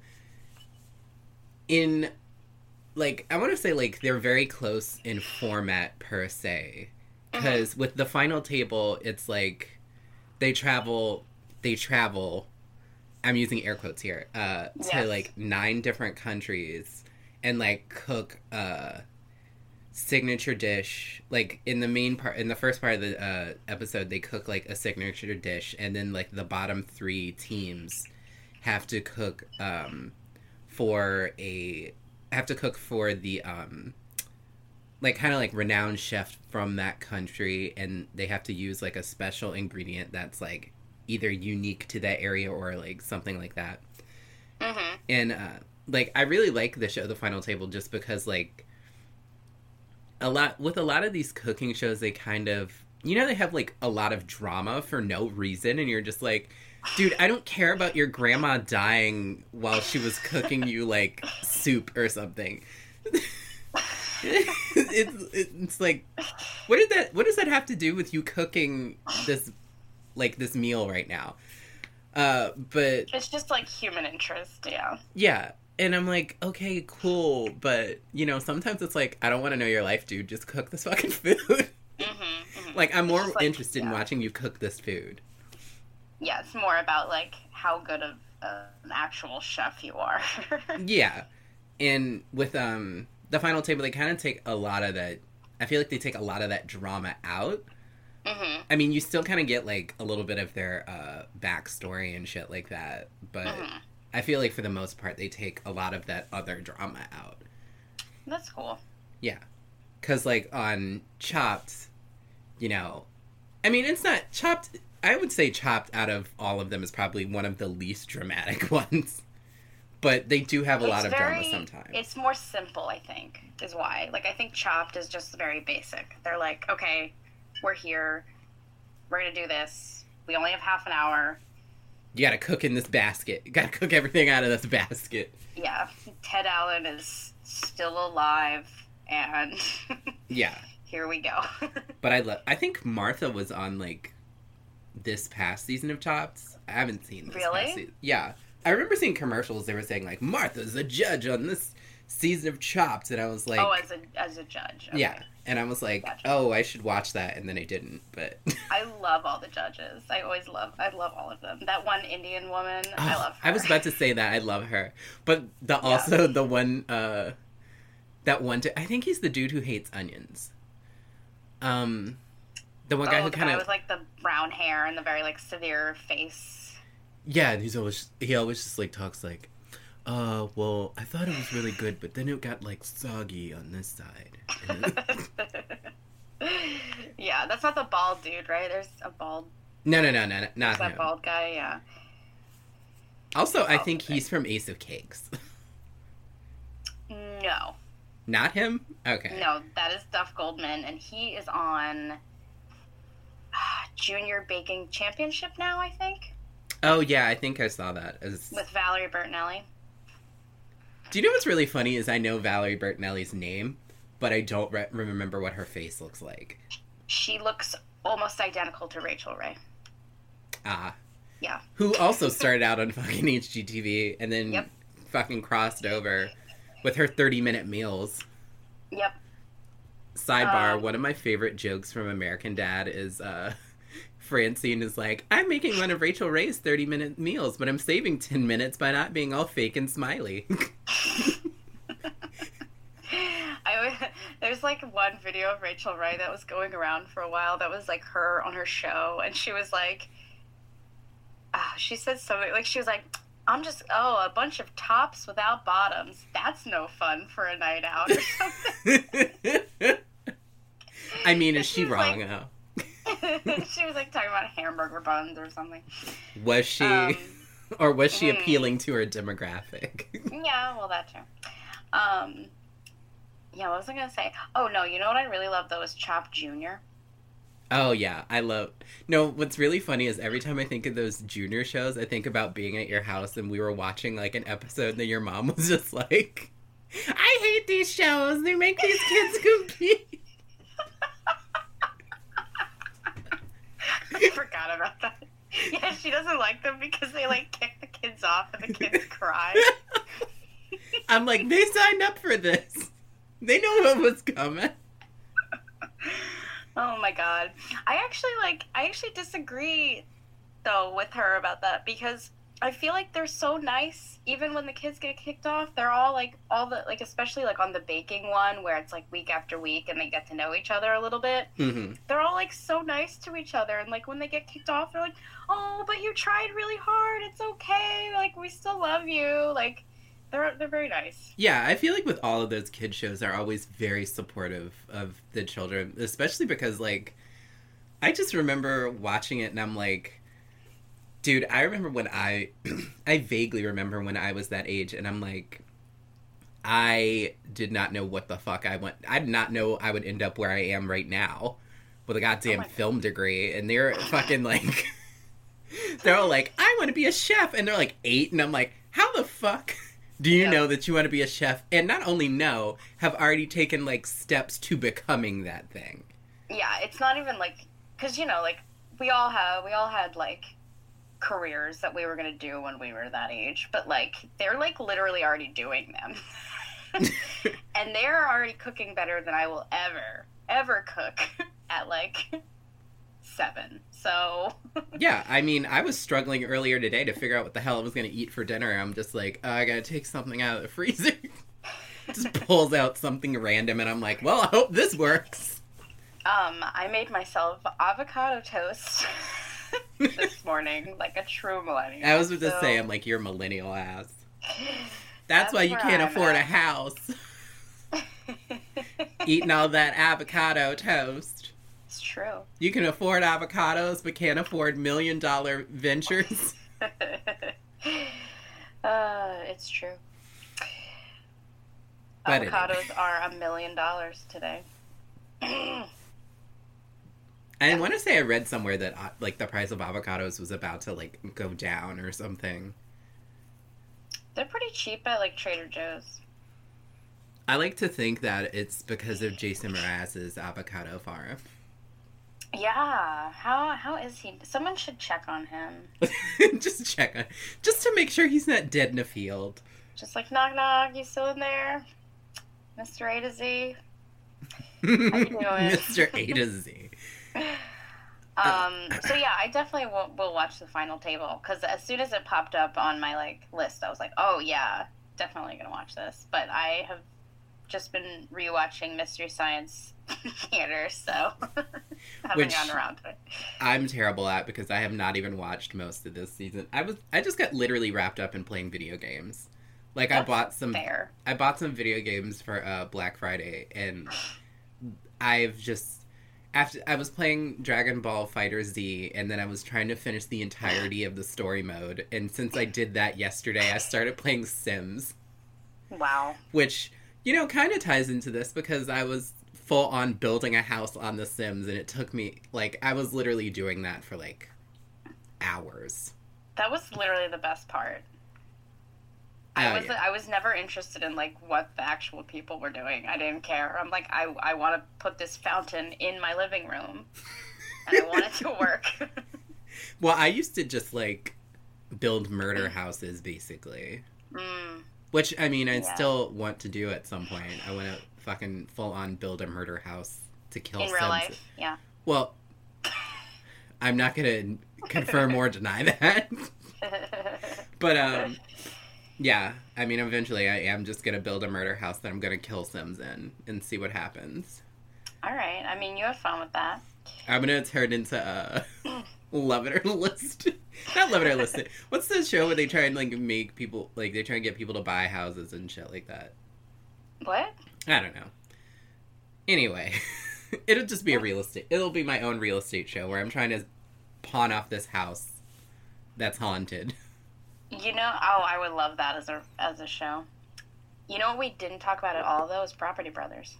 in, like, I want to say, like, they're very close in format, per se. Because mm-hmm. with The Final Table, it's, like, they travel, they travel... I'm using air quotes here, uh, to, yes. like, nine different countries and, like, cook a signature dish. Like, in the main part, in the first part of the uh, episode, they cook, like, a signature dish, and then, like, the bottom three teams have to cook, um, for a, have to cook for the, um, like, kind of, like, renowned chef from that country, and they have to use, like, a special ingredient that's, like, either unique to that area or, like, something like that. Mm-hmm. And, uh, like, I really like the show The Final Table just because, like, a lot, with a lot of these cooking shows, they kind of, you know, they have, like, a lot of drama for no reason, and you're just like, dude, I don't care about your grandma dying while she was cooking you, like, soup or something. it's, it's like, what did that, what does that have to do with you cooking this like this meal right now? Uh, but it's just like human interest, yeah. Yeah, and I'm like, okay, cool, but you know, sometimes it's like, I don't want to know your life, dude. Just cook this fucking food. Mm-hmm, mm-hmm. Like, I'm more like, interested yeah. in watching you cook this food. Yeah, it's more about like how good of uh, an actual chef you are. Yeah, and with um The Final Table, they kind of take a lot of that. I feel like they take a lot of that drama out. Mm-hmm. I mean, you still kind of get, like, a little bit of their uh, backstory and shit like that, but mm-hmm. I feel like for the most part, they take a lot of that other drama out. That's cool. Yeah. Because, like, on Chopped, you know, I mean, it's not, Chopped, I would say Chopped out of all of them is probably one of the least dramatic ones. But they do have a it's lot of very, drama sometimes. It's more simple, I think, is why. Like, I think Chopped is just very basic. They're like, okay, we're here, we're gonna do this, we only have half an hour. You gotta cook in this basket. You gotta cook everything out of this basket. Yeah, Ted Allen is still alive, and yeah, here we go. But I love, I think Martha was on, like, this past season of Chopped. I haven't seen this really? past season. Yeah. I remember seeing commercials, they were saying, like, Martha's a judge on this season of Chopped, and I was like... Oh, as a as a judge. Okay. Yeah, and I was like, gotcha. Oh, I should watch that, and then I didn't, but... I love all the judges. I always love, I love all of them. That one Indian woman, oh, I love her. I was about to say that, I love her. But the also, yeah. the one, uh... that one, t- I think he's the dude who hates onions. Um... The one guy oh, who kind of... with, like, the brown hair and the very, like, severe face... Yeah, and he's always, he always just, like, talks like, uh, well, I thought it was really good, but then it got, like, soggy on this side. Yeah, that's not the bald dude, right? There's a bald... No, no, no, no, not that him. bald guy, yeah. Also, I think he's from Ace of Cakes. No. Not him? Okay. No, that is Duff Goldman, and he is on Junior Baking Championship now, I think. Oh, yeah, I think I saw that. As... With Valerie Bertinelli. Do you know what's really funny is I know Valerie Bertinelli's name, but I don't re- remember what her face looks like. She looks almost identical to Rachel Ray. Ah. Yeah. Who also started out on fucking H G T V and then Yep. fucking crossed over with her thirty-minute meals. Yep. Sidebar, Um, one of my favorite jokes from American Dad is uh, Francine is like, I'm making one of Rachel Ray's thirty-minute meals, but I'm saving ten minutes by not being all fake and smiley. I, there's like one video of Rachel Ray that was going around for a while that was like her on her show, and she was like, uh, she said something, like she was like, I'm just, oh, a bunch of tops without bottoms. That's no fun for a night out or something. I mean, is she, she wrong? Like, oh. She was like talking about hamburger buns or something. Was she? Um, or was she mm, appealing to her demographic? Yeah, well, that too. Um, yeah, what was I going to say? Oh, no, you know what I really love, though, is Chopped Junior Oh, yeah, I love... No, what's really funny is every time I think of those Junior shows, I think about being at your house and we were watching, like, an episode and then your mom was just like, I hate these shows. They make these kids compete. I forgot about that. Yeah, she doesn't like them because they, like, kick the kids off and the kids cry. I'm like, they signed up for this. They know what was coming. Oh my god. I actually like I actually disagree though with her about that, because I feel like they're so nice even when the kids get kicked off. They're all like all the like especially like on the baking one where it's like week after week and they get to know each other a little bit. Mm-hmm. They're all like so nice to each other, and like when they get kicked off they're like, "Oh, but you tried really hard. It's okay. Like we still love you." Like They're they're very nice. Yeah, I feel like with all of those kid shows, they're always very supportive of the children, especially because, like, I just remember watching it and I'm like, dude, I remember when I, I vaguely remember when I was that age and I'm like, I did not know what the fuck I went, I did not know I would end up where I am right now with a goddamn oh film degree, and they're fucking like, they're all like, I want to be a chef, and they're like eight, and I'm like, how the fuck do you yeah. know that you want to be a chef? And not only know, have already taken, like, steps to becoming that thing. Yeah, it's not even, like... Because, you know, like, we all have... We all had, like, careers that we were going to do when we were that age. But, like, they're, like, literally already doing them. And they're already cooking better than I will ever, ever cook at, like... seven. So yeah, I mean, I was struggling earlier today to figure out what the hell I was going to eat for dinner. I'm just like, oh, I gotta take something out of the freezer. Just pulls out something random, and I'm like, well, I hope this works. Um, I made myself avocado toast this morning, like a true millennial. I was about so... to say, I'm like, you're millennial ass. That's, That's why you can't I'm afford at. a house. Eating all that avocado toast. It's true. You can afford avocados, but can't afford million dollar ventures. uh, it's true. But avocados anyway. Are a million dollars today. I yeah. want to say I read somewhere that uh, like the price of avocados was about to like go down or something. They're pretty cheap at like Trader Joe's. I like to think that it's because of Jason Mraz's avocado farm. Yeah, how how is he? Someone should check on him. Just check on, just to make sure he's not dead in a field. Just like knock knock, you still in there, Mister A to Z? How you doing, Mister A to Z? um. So yeah, I definitely will, will watch The Final Table, because as soon as it popped up on my like list, I was like, oh yeah, definitely gonna watch this. But I have just been rewatching Mystery Science Theater, so haven't Which gotten around to it. I'm terrible at, because I have not even watched most of this season. I was I just got literally wrapped up in playing video games. Like That's I bought some fair. I bought some video games for uh, Black Friday, and I've just after I was playing Dragon Ball Fighter Z, and then I was trying to finish the entirety of the story mode. And since I did that yesterday, I started playing Sims. Wow. Which, you know, kind of ties into this, because I was full on building a house on The Sims, and it took me, like, I was literally doing that for, like, hours. That was literally the best part. Oh, I was yeah. I was never interested in, like, what the actual people were doing. I didn't care. I'm like, I, I want to put this fountain in my living room, and I want it to work. Well, I used to just, like, build murder houses, basically. Mm. Which, I mean, I Yeah. still want to do at some point. I want to fucking full-on build a murder house to kill In real Sims. life, yeah. Well, I'm not going to confirm or deny that. But, um, yeah. I mean, eventually I am just going to build a murder house that I'm going to kill Sims in and see what happens. All right. I mean, you have fun with that. I'm going to turn into a Love It or List. Not Love It or List It. What's the show where they try and, like, make people, like, they try and get people to buy houses and shit like that? What? I don't know. Anyway, it'll just be a real estate. It'll be my own real estate show where I'm trying to pawn off this house that's haunted. You know, oh, I would love that as a as a show. You know what we didn't talk about at all, though, is Property Brothers.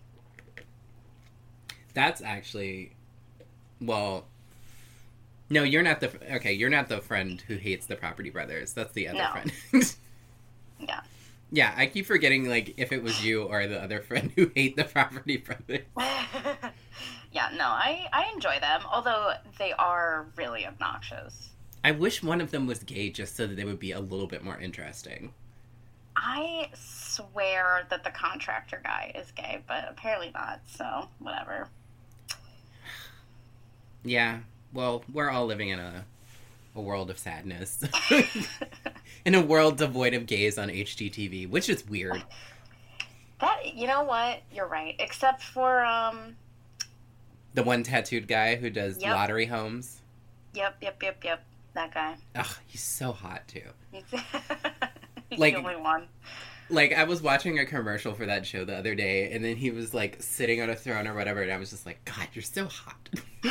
That's actually, well, no, you're not the, okay, you're not the friend who hates the Property Brothers. That's the other No. friend. Yeah. Yeah, I keep forgetting, like, if it was you or the other friend who hate the Property Brothers. Yeah, no, I, I enjoy them, although they are really obnoxious. I wish one of them was gay just so that they would be a little bit more interesting. I swear that the contractor guy is gay, but apparently not, so whatever. Yeah, well, we're all living in a a world of sadness. In a world devoid of gays on H G T V, which is weird. That, you know what? You're right. Except for, um... The one tattooed guy who does Yep. lottery homes. Yep, yep, yep, yep. That guy. Ugh, he's so hot, too. He's, he's Like- the only one. Like, I was watching a commercial for that show the other day, and then he was, like, sitting on a throne or whatever, and I was just like, God, you're so hot.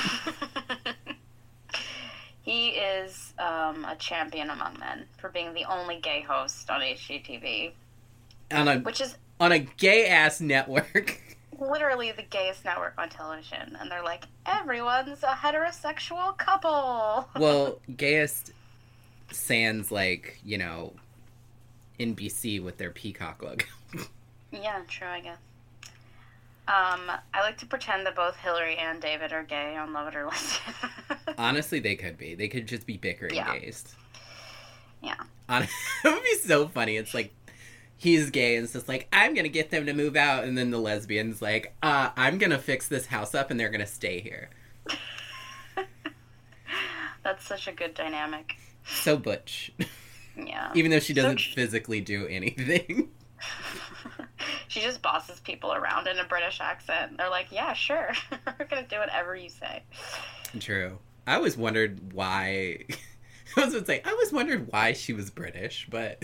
He is um, a champion among men for being the only gay host on H G T V, on a which is on a gay-ass network. literally the gayest network on television. And they're like, everyone's a heterosexual couple. Well, gayest sans, like, you know, N B C with their peacock logo. Yeah, true, I guess. Um, I like to pretend that both Hillary and David are gay on Love It or List It. Honestly, they could be. They could just be bickering Yeah. gays. Yeah. Hon- it would be so funny. It's like, he's gay and it's just like, I'm gonna get them to move out, and then the lesbian's like, uh, I'm gonna fix this house up and they're gonna stay here. That's such a good dynamic. So butch. Yeah. Even though she So doesn't tr- physically do anything. She just bosses people around in a British accent. They're like, yeah, sure. We're going to do whatever you say. True. I always wondered why... I was gonna say, I always wondered why she was British, but...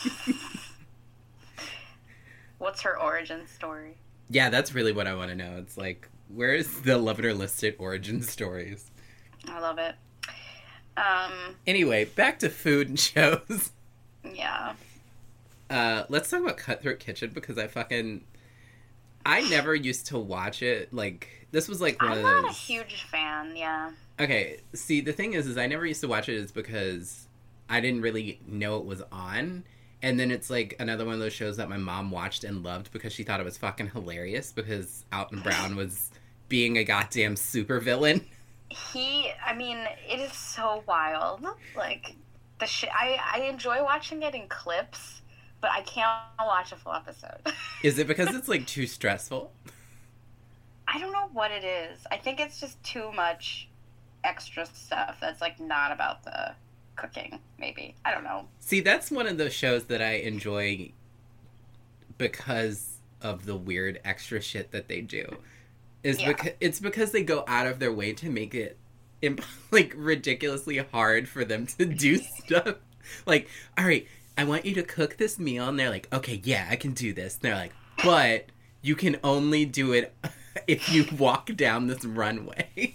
What's her origin story? Yeah, that's really what I want to know. It's like, where is the Love It or List It origin stories? I love it. Um, Anyway, back to food and shows. yeah. Uh, let's talk about Cutthroat Kitchen, because I fucking... I never used to watch it, like... This was like one I'm of not those... a huge fan, yeah. Okay, see, the thing is, is I never used to watch it is because I didn't really know it was on. And then it's like another one of those shows that my mom watched and loved because she thought it was fucking hilarious because Alton Brown was being a goddamn supervillain. He, I mean, it is so wild. Like, the shit, I, I enjoy watching it in clips, but I can't watch a full episode. Is it because it's like too stressful? I don't know what it is. I think it's just too much extra stuff that's like not about the cooking, maybe. I don't know. See, that's one of those shows that I enjoy because of the weird extra shit that they do. Is Yeah. because it's because they go out of their way to make it imp- like ridiculously hard for them to do stuff. Like, all right, I want you to cook this meal, and they're like, okay, yeah, I can do this. And they're like, but you can only do it if you walk down this runway.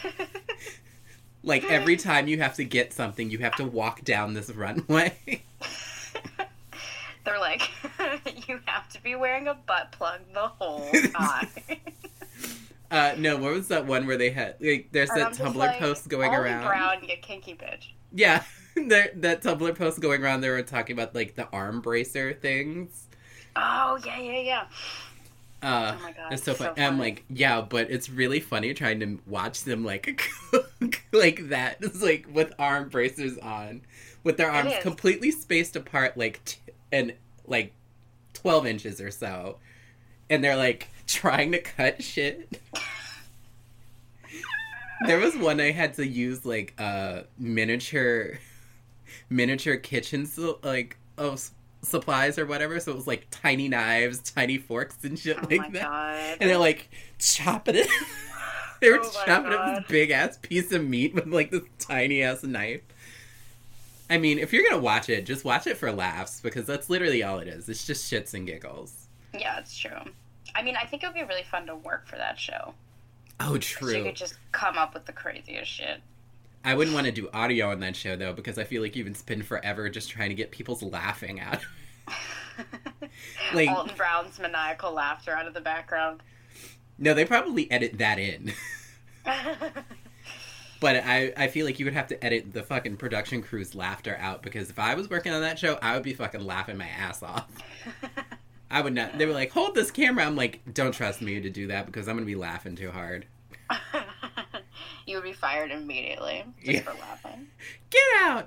Like, every time you have to get something, you have to walk down this runway. They're like, you have to be wearing a butt plug the whole time. Uh, no, what was that one where they had, like, there's And that I'm just Tumblr like, post going Ollie around. Brown, you kinky bitch. Yeah, there, that Tumblr post going around, they were talking about, like, the arm bracer things. Oh, yeah, yeah, yeah. Uh, Oh my god, it's so so fun. And I'm funny. like, yeah, but it's really funny trying to watch them like cook like that. It's like with arm bracers on, with their It arms is. completely spaced apart, like t- and like twelve inches or so, and they're like trying to cut shit. There was one I had to use like uh miniature miniature kitchen so, like of supplies or whatever, so it was like tiny knives, tiny forks and shit Oh like my that. god. And they're like chopping it. They were Oh my chopping up God. this big ass piece of meat with like this tiny ass knife. I mean, if you're gonna watch it, just watch it for laughs, because that's literally all it is. It's just shits and giggles. Yeah, it's true. I mean, I think it would be really fun to work for that show. Oh, 'Cause true. you could just come up with the craziest shit. I wouldn't want to do audio on that show though, because I feel like you would spend forever just trying to get people's laughing out. Like- Alton Brown's maniacal laughter out of the background. No, they probably edit that in. But I, I feel like you would have to edit the fucking production crew's laughter out, because if I was working on that show, I would be fucking laughing my ass off. I would not. They were like, hold this camera. I'm like, don't trust me to do that, because I'm going to be laughing too hard. You would be fired immediately just Yeah. for laughing. Get out!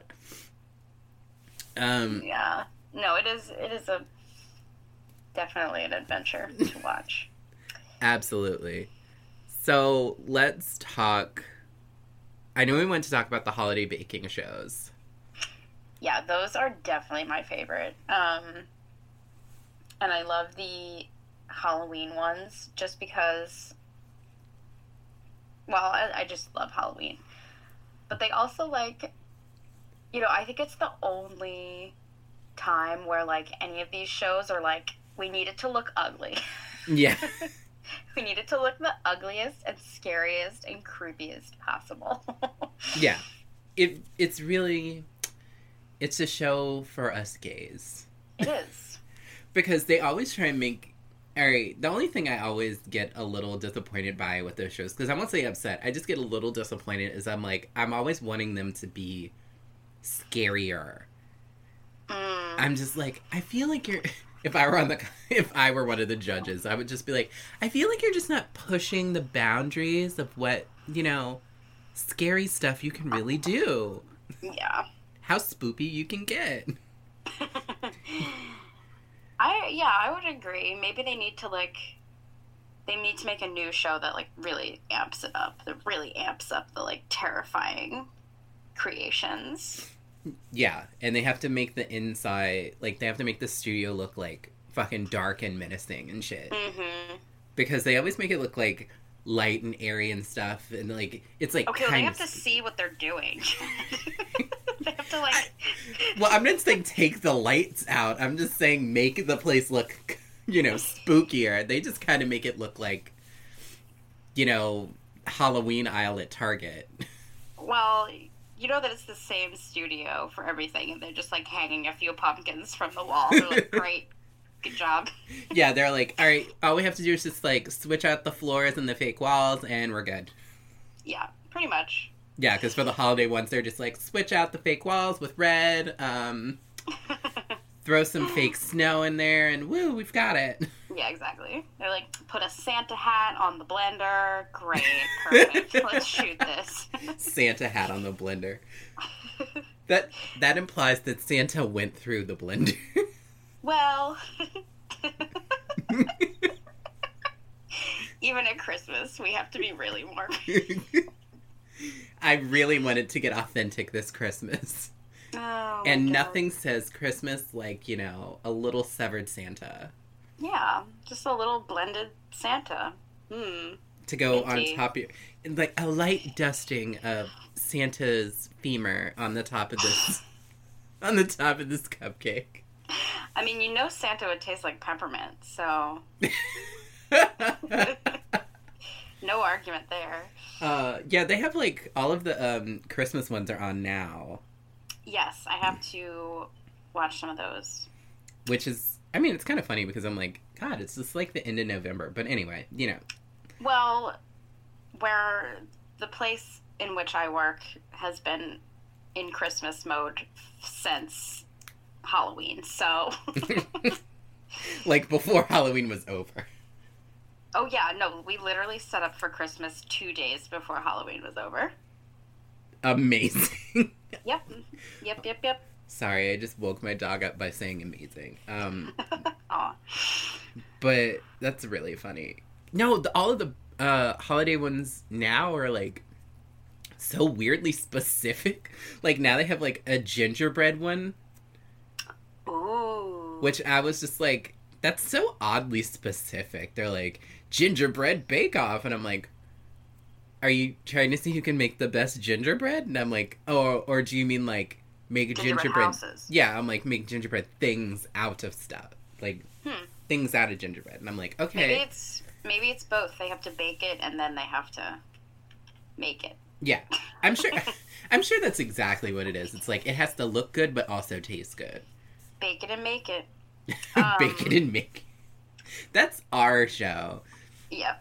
Um, Yeah. No, it is. It is a definitely an adventure to watch. Absolutely. So let's talk. I know we went to talk about the holiday baking shows. Yeah, those are definitely my favorite. Um, and I love the Halloween ones just because. Well, I, I just love Halloween, but they also like. You know, I think it's the only time where like any of these shows are like, we need it to look ugly. Yeah. We need it to look the ugliest and scariest and creepiest possible. Yeah. It it's really it's a show for us gays. It is. Because they always try and make alright, the only thing I always get a little disappointed by with those shows, because I won't say upset, I just get a little disappointed, is I'm like, I'm always wanting them to be scarier. Mm. I'm just like, I feel like you're. If I were on the, if I were one of the judges, I would just be like, I feel like you're just not pushing the boundaries of what, you know, scary stuff you can really do. Yeah. How spoopy you can get. I yeah, I would agree. Maybe they need to like they need to make a new show that like really amps it up. That really amps up the like terrifying creations. Yeah, and they have to make the inside, like, they have to make the studio look, like, fucking dark and menacing and shit. Mm-hmm. Because they always make it look, like, light and airy and stuff, and, like, it's, like, Okay, well, they kind have of... to see what they're doing. They have to like Well, I'm not saying take the lights out. I'm just saying make the place look, you know, spookier. They just kind of make it look like, you know, Halloween aisle at Target. Well, you know that it's the same studio for everything, and they're just like hanging a few pumpkins from the wall. They're like, great, good job. Yeah, they're like, all right, all we have to do is just, like, switch out the floors and the fake walls, and we're good. Yeah, pretty much. Yeah, because for the holiday ones, they're just like, switch out the fake walls with red, um, throw some fake snow in there, and woo, we've got it. Yeah, exactly. They're like, put a Santa hat on the blender. Great, perfect. Let's shoot this. Santa hat on the blender. That that implies that Santa went through the blender. Well, even at Christmas, we have to be really morbid. I really wanted to get authentic this Christmas. Oh, And my God. nothing says Christmas like, you know, a little severed Santa. Yeah, just a little blended Santa. Hmm. To go Minty. on top of your... Like, a light dusting of Santa's femur on the top of this... on the top of this cupcake. I mean, you know Santa would taste like peppermint, so no argument there. uh, yeah, they have, like, all of the um, Christmas ones are on now. Yes, I have to watch some of those. Which is... I mean, it's kind of funny because I'm like, God, it's just like the end of November. But anyway, you know. Well, where the place in which I work has been in Christmas mode since Halloween, so Like, before Halloween was over. Oh, yeah, no, we literally set up for Christmas two days before Halloween was over. Amazing. Yep. Yep, yep, yep. Sorry, I just woke my dog up by saying amazing. Um, Aw. but that's really funny. No, the, all of the uh, holiday ones now are, like, so weirdly specific. Like, now they have, like, a gingerbread one. Ooh. Which I was just like, that's so oddly specific. They're like, gingerbread bake-off. And I'm like, are you trying to see who can make the best gingerbread? And I'm like, oh, or do you mean, like, make a Gingerbread gingerbread... houses. Yeah, I'm like, make gingerbread things out of stuff. Like, Hmm. things out of gingerbread. And I'm like, okay. Maybe it's maybe it's both. They have to bake it and then they have to make it. Yeah, I'm sure. I'm sure that's exactly what it is. It's like, it has to look good, but also taste good. Bake it and make it. Bake it and make it. That's our show. Yep.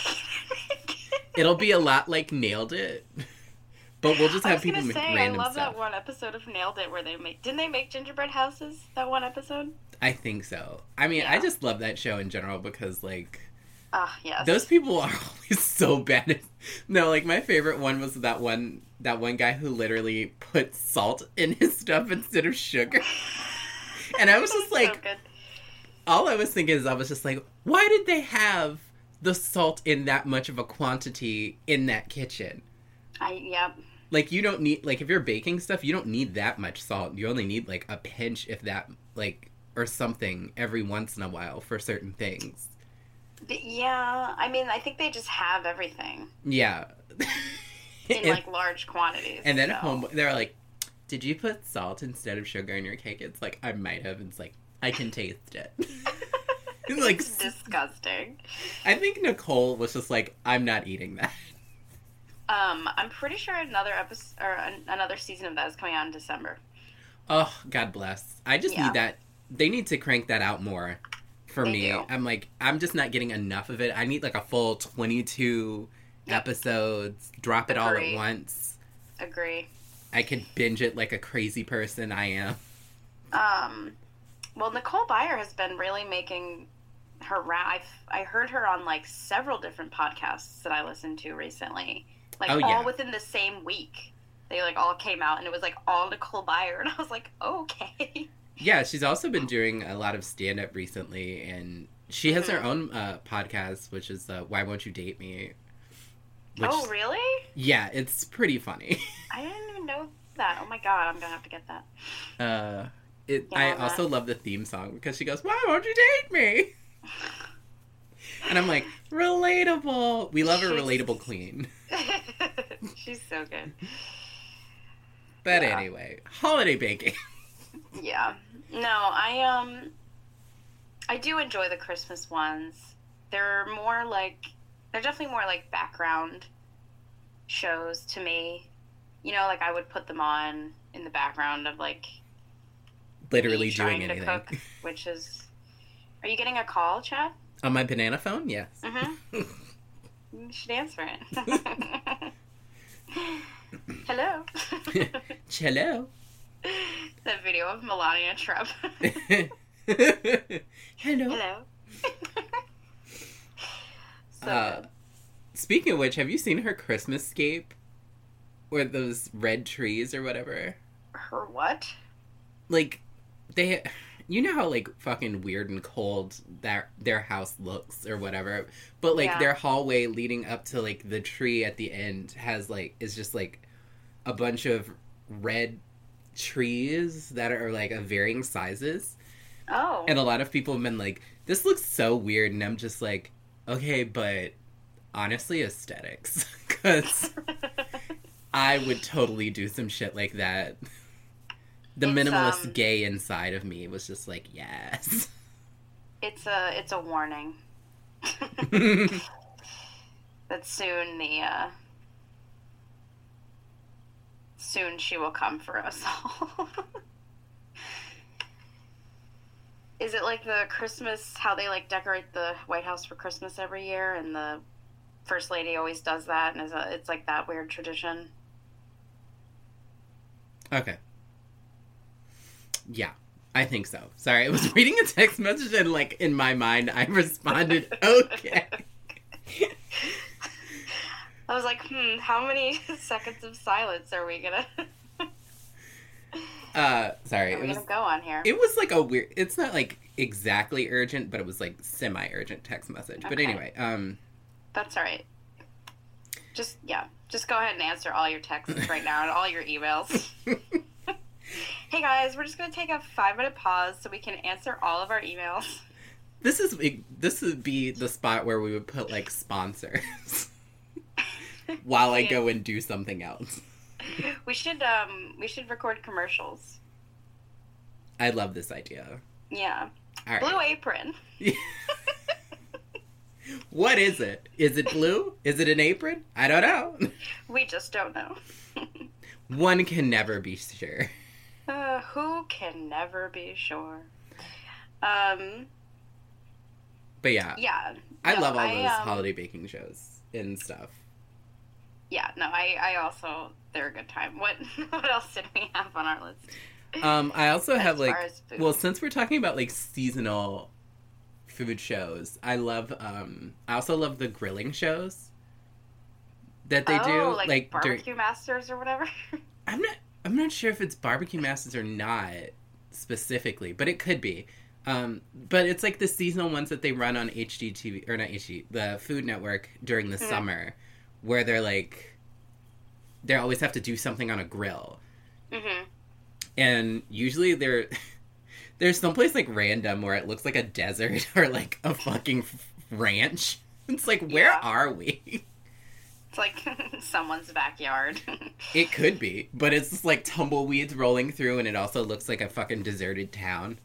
It'll be a lot like Nailed It, but we'll just I have was people gonna make say, random I love stuff. that one episode of Nailed It where they make. Didn't they make gingerbread houses? That one episode. I think so. I mean, Yeah. I just love that show in general because, like, Ah, yes. those people are always so bad. At... No, like, my favorite one was that one that one guy who literally put salt in his stuff instead of sugar. And I was just So like, good. all I was thinking is I was just like, why did they have the salt in that much of a quantity in that kitchen? I yep. Like, you don't need, like, if you're baking stuff, you don't need that much salt. You only need, like, a pinch, if that, like, or something every once in a while for certain things. But yeah, I mean, I think they just have everything Yeah. in and, like large quantities. and then so. at home, they're like, did you put salt instead of sugar in your cake? It's like, I might have. It's like, I can taste it. It's like, It's disgusting. I think Nicole was just like, I'm not eating that. Um, I'm pretty sure another episode or an, another season of that is coming out in December. Oh, God bless. I just Yeah. need that. They need to crank that out more for They me. do. I'm like, I'm just not getting enough of it. I need like a full twenty-two Yep. episodes, drop it all at Agree. once. Agree. I could binge it like a crazy person I am. Um, well, Nicole Byer has been really making her round. I've I heard her on like several different podcasts that I listened to recently. Like Oh, all yeah. within the same week, they like all came out, and it was like all Nicole Byer, and I was like, okay. Yeah, she's also been doing a lot of stand-up recently, and she has her Mhm. own uh, podcast, which is uh, Why Won't You Date Me? Which, Oh, really? yeah, it's pretty funny. I didn't even know that. Oh my god, I'm gonna have to get that. Uh, it. Yeah, I that- also love the theme song because she goes, "Why won't you date me?" And I'm like, relatable. We love a She's- relatable queen. She's so good. But Yeah. anyway, holiday baking. Yeah. No, I um I do enjoy the Christmas ones. They're more like they're definitely more like background shows to me. You know, like I would put them on in the background of like Literally me trying doing to anything. cook, which is Are you getting a call, Chad? On my banana phone, yes. Mm-hmm. You should answer it. Hello. Cello. That video of Melania Trump. Hello. Hello. So Uh, good. Speaking of which, have you seen her Christmas scape? Or those red trees or whatever? Her what? Like, they... You know how, like, fucking weird and cold that their house looks or whatever. But, like, Yeah. their hallway leading up to, like, the tree at the end has, like... Is just, like, a bunch of red trees that are, like, of varying sizes. Oh. And a lot of people have been like, this looks so weird. And I'm just like, okay, but honestly, aesthetics. Because I would totally do some shit like that. The It's, minimalist um, gay inside of me was just like, yes. It's a it's a warning that soon the uh, soon she will come for us all. Is it like the Christmas how they like decorate the White House for Christmas every year, and the First Lady always does that, and is a, it's like that weird tradition? Okay. Yeah, I think so. Sorry, I was reading a text message and, like, in my mind, I responded, okay. I was like, hmm, how many seconds of silence are we gonna? uh, sorry, are we it was gonna go on here? it was like a weird. It's not like exactly urgent, but it was like semi-urgent text message. But Okay. anyway, um, That's all right. Just yeah, just go ahead and answer all your texts right now and all your emails. Hey guys, we're just gonna take a five minute pause so we can answer all of our emails. this is this would be the spot where we would put like sponsors while I go and do something else. We should um we should record commercials. I love this idea. Yeah. All right. Blue Apron. What is it? Is it blue? Is it an apron? I don't know. We just don't know. One can never be sure. Uh, who can never be sure? Um. But yeah, Yeah. I no, love all I, those um, holiday baking shows and stuff. Yeah, no, I, I also, they're a good time. What what else did we have on our list? Um, I also As have like, far as food. well, since we're talking about like seasonal food shows, I love. Um, I also love the grilling shows that they oh, do. like, Like Barbecue during, Masters or whatever? I'm not. I'm not sure if it's Barbecue Masters or not specifically, but it could be. Um, but it's like the seasonal ones that they run on H G T V or not H G, the Food Network during the Mhm. summer, where they're like, they always have to do something on a grill. Mm-hmm. And usually they're there's someplace like random where it looks like a desert or like a fucking ranch. It's like, where Yeah. are we? It's like someone's backyard. It could be, but it's just like tumbleweeds rolling through, and it also looks like a fucking deserted town.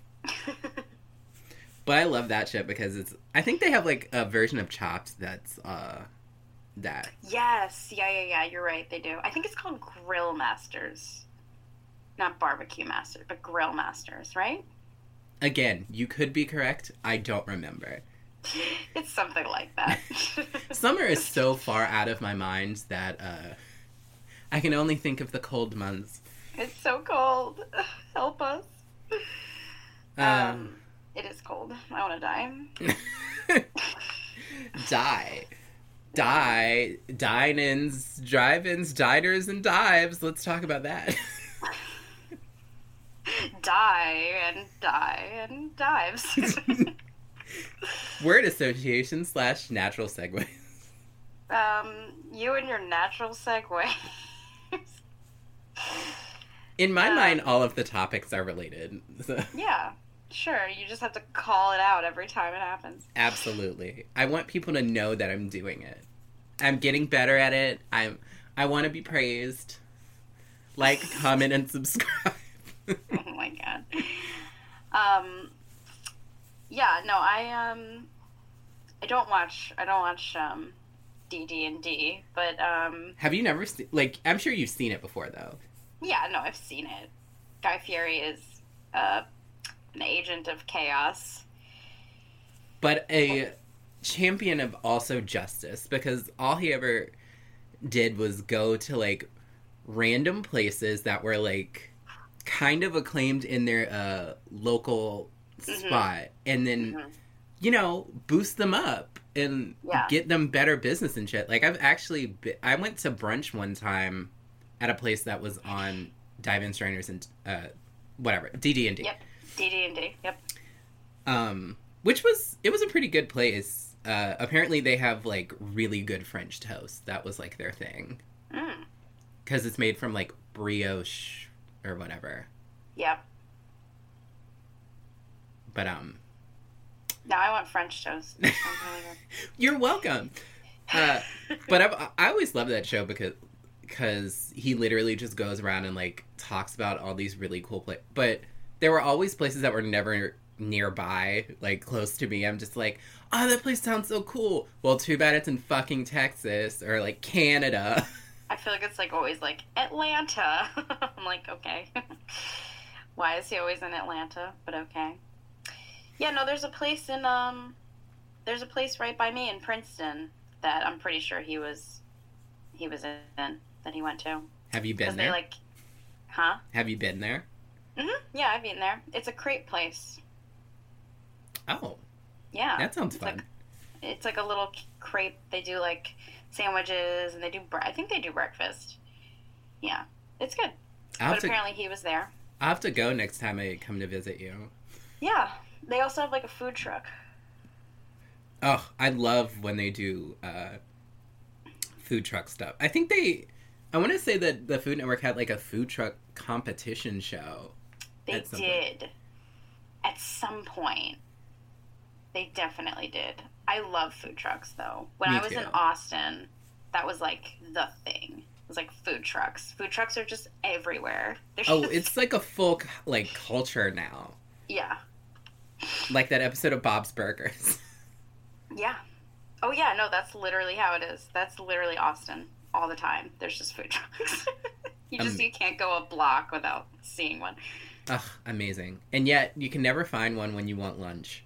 But I love that shit because it's. I think they have like a version of Chopped that's uh that. Yes, yeah, yeah, yeah, you're right, they do. I think it's called Grill Masters. Not Barbecue Masters, but Grill Masters, right? Again, you could be correct. I don't remember. It's something like that. Summer is so far out of my mind that uh, I can only think of the cold months. It's so cold. Help us. Um, Um, it is cold. I want to die. Die. Die. Dine-ins, drive-ins, diners, and dives. Let's talk about that. Die and die and dives. Word association slash natural segue. um, you and your natural segue. In my Um, mind, all of the topics are related. So, Yeah, sure. You just have to call it out every time it happens. absolutely. I want people to know that I'm doing it. I'm getting better at it. I'm. I want to be praised. Like, comment, and subscribe. Oh my god. Um. Yeah. No. I um. I don't watch. I don't watch um. D D and D, but um. Have you never seen? Like, I'm sure you've seen it before, though. Yeah. No. I've seen it. Guy Fieri is uh an agent of chaos. But a champion of also justice, because all he ever did was go to like random places that were like kind of acclaimed in their uh local Mhm. spot, and then Mhm. you know, boost them up and Yeah. get them better business and shit. Like, I've actually be- I went to brunch one time at a place that was on Dive In Strainers and uh whatever D D and D. Yep. D D and D. Yep. Um, which was, it was a pretty good place. Uh, apparently they have, like, really good French toast. That was, like, their thing. Mm. Because it's made from, like, brioche or whatever. Yep. But, um... Now I want French toast. That sounds really good. You're welcome! Uh, but I've, I always love that show because because he literally just goes around and, like, talks about all these really cool places. But there were always places that were never nearby, like, close to me. I'm just like, oh, that place sounds so cool. Well, too bad it's in fucking Texas or, like, Canada. I feel like it's like always like Atlanta. I'm like, okay. Why is he always in Atlanta? But okay. Yeah, no, there's a place in um there's a place right by me in Princeton that I'm pretty sure he was he was in that he went to. Have you been Because they there? like Huh? Have you been there? Mhm. Yeah, I've been there. It's a crepe place. Oh, Yeah. that sounds It's fun. like It's like a little crepe. They do like sandwiches and they do. Bre- I think they do breakfast. Yeah, it's good. But to, apparently he was there. I'll have to go next time I come to visit you. Yeah, they also have like a food truck. Oh, I love when they do uh, food truck stuff. I think they, I want to say that the Food Network had like a food truck competition show. They at some did. point. At some point. They definitely did. I love food trucks, though. When Me I was too. in Austin, that was like the thing. It was like food trucks. Food trucks are just everywhere. They're Oh, just... it's like a full like culture now. Yeah. Like that episode of Bob's Burgers. Yeah. Oh, yeah, no, that's literally how it is. That's literally Austin all the time. There's just food trucks. you just, um, you can't go a block without seeing one. Ugh, amazing. And yet, you can never find one when you want lunch.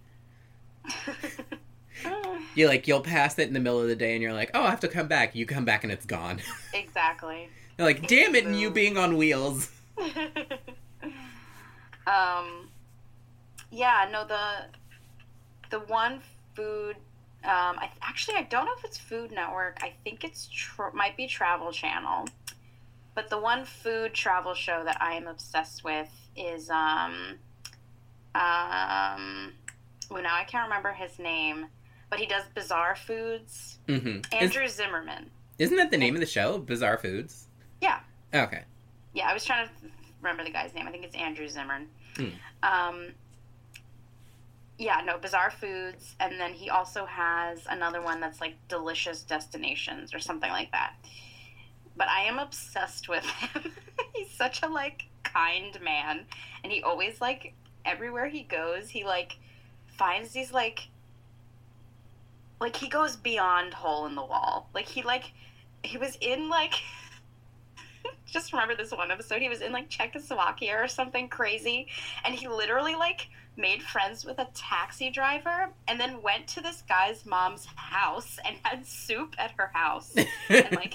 You're like, you'll pass it in the middle of the day and you're like, oh, I have to come back. You come back and it's gone. Exactly. You're like, damn it, and you being on wheels. um, yeah, no, the, the one food... Um, I actually I don't know if it's Food Network. I think it's tr- might be Travel Channel. But the one food travel show that I am obsessed with is um um well now I can't remember his name, but he does Bizarre Foods. Mm-hmm. Andrew Is, Zimmerman. Isn't that the name of the show? Bizarre Foods? Yeah. Okay. Yeah, I was trying to remember the guy's name. I think it's Andrew Zimmern. Mm. Um Yeah, no, Bizarre Foods, and then he also has another one that's like Delicious Destinations or something like that. But I am obsessed with him. He's such a, like, kind man, and he always, like, everywhere he goes, he, like, finds these, like, like, he goes beyond hole in the wall. Like, he, like, he was in, like, just remember this one episode, he was in, like, Czechoslovakia or something crazy, and he literally, like, made friends with a taxi driver and then went to this guy's mom's house and had soup at her house. And, like...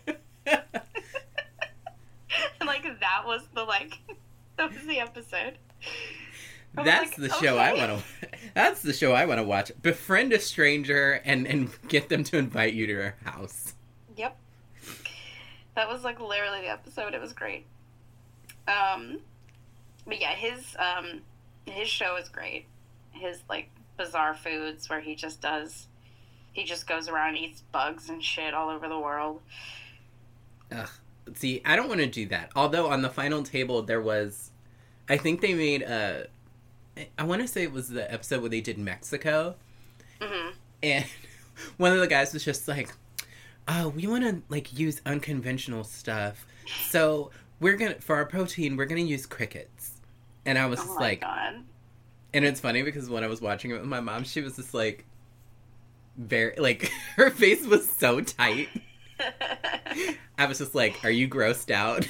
and, like, that was the, like, that was the episode. I That's like, the okay. show I want to. That's the show I want to watch. Befriend a stranger and and get them to invite you to their house. Yep. That was, like, literally the episode. It was great. Um, but yeah, his um his show is great. His, like, Bizarre Foods, where he just does, he just goes around and eats bugs and shit all over the world. Ugh. See, I don't want to do that. Although on the final table there was, I think they made a, I want to say it was the episode where they did Mexico. Mm-hmm. And one of the guys was just like, oh, we want to, like, use unconventional stuff. So we're going to, for our protein, we're going to use crickets. And I was Oh just my like, God. And it's funny because when I was watching it with my mom, she was just like, very, like, her face was so tight. I was just like, are you grossed out?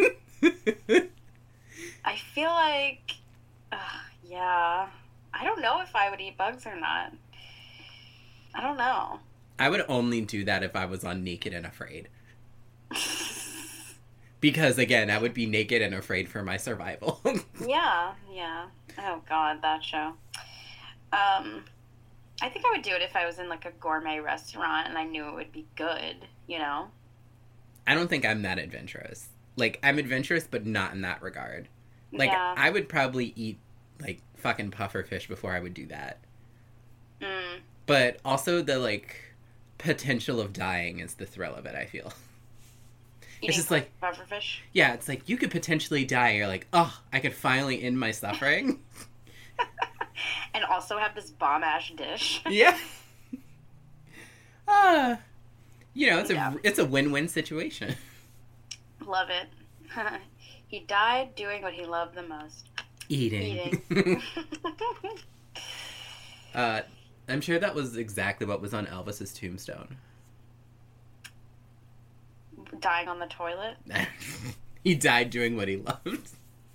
I feel like, uh, yeah. I don't know if I would eat bugs or not. I don't know. I would only do that if I was on Naked and Afraid. Because, again, I would be naked and afraid for my survival. Yeah, yeah. Oh, God, that show. Um, I think I would do it if I was in, like, a gourmet restaurant and I knew it would be good, you know? I don't think I'm that adventurous. Like, I'm adventurous, but not in that regard. Like, Yeah. I would probably eat, like, fucking pufferfish before I would do that. Mm. But also the, like, potential of dying is the thrill of it, I feel. Eating It's just like, pufferfish. yeah, it's like, you could potentially die. You're like, oh, I could finally end my suffering. And also have this bomb-ash dish. Yeah. Uh, you know, it's Yeah. a it's a win-win situation. Love it. He died doing what he loved the most. Eating. Eating. uh, I'm sure that was exactly what was on Elvis's tombstone. Dying on the toilet. He died doing what he loved.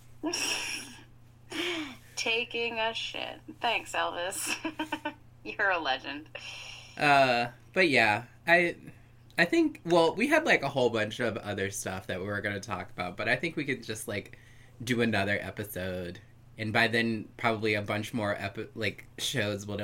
Taking a shit. Thanks, Elvis. You're a legend. Uh, but yeah, I, I think, well, we had like a whole bunch of other stuff that we were going to talk about, but I think we could just like do another episode, and by then probably a bunch more epi- like shows would have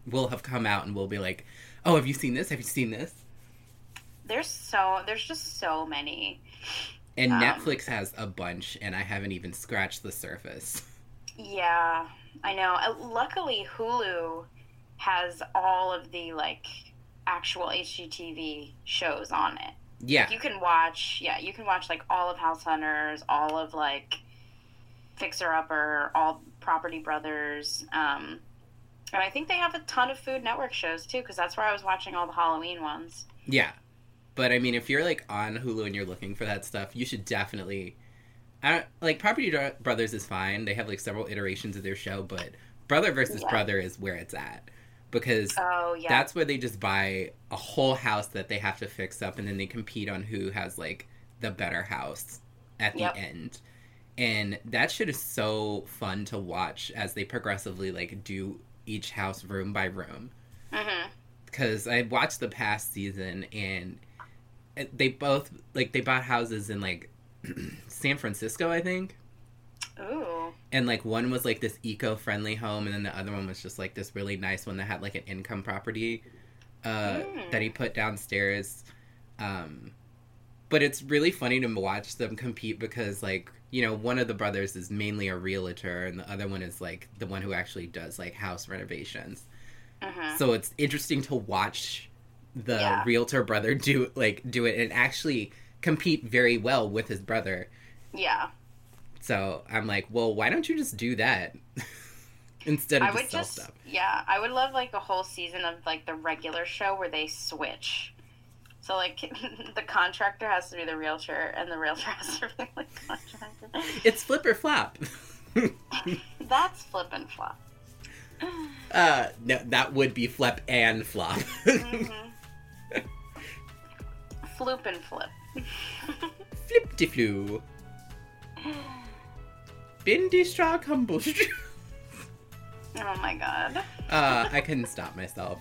will have come out and we'll be like, oh, have you seen this? Have you seen this? There's so, there's just so many. And um, Netflix has a bunch, and I haven't even scratched the surface. Yeah, I know. Uh, luckily, Hulu has all of the, like, actual H G T V shows on it. Yeah. Like, you can watch, yeah, you can watch, like, all of House Hunters, all of, like, Fixer Upper, all Property Brothers. Um, and I think they have a ton of Food Network shows, too, because that's where I was watching all the Halloween ones. Yeah. But, I mean, if you're, like, on Hulu and you're looking for that stuff, you should definitely... I don't, like, Property Brothers is fine. They have, like, several iterations of their show, but Brother versus Yeah. Brother is where it's at. Because Oh, yeah. that's where they just buy a whole house that they have to fix up, and then they compete on who has, like, the better house at the Yep. end. And that shit is so fun to watch as they progressively, like, do each house room by room. Mm-hmm. Because I watched the past season, and they both, like, they bought houses in, like, San Francisco, I think. Ooh. And, like, one was, like, this eco-friendly home, and then the other one was just, like, this really nice one that had, like, an income property uh, Mm. that he put downstairs. Um, but it's really funny to watch them compete because, like, you know, one of the brothers is mainly a realtor, and the other one is, like, the one who actually does, like, house renovations. Mm-hmm. So it's interesting to watch the Yeah. realtor brother do, like, do it and actually compete very well with his brother. Yeah. So I'm like, well, why don't you just do that instead of I just would sell just, stuff? yeah, I would love, like, a whole season of, like, the regular show where they switch. So, like, the contractor has to be the realtor, and the realtor has to be the contractor. It's flip or flop. That's flip and flop. uh, no, that would be flip and flop. Mm-hmm. Floop and flip. Flip de flu. Bindi straw humble. Oh my god. uh, I couldn't stop myself.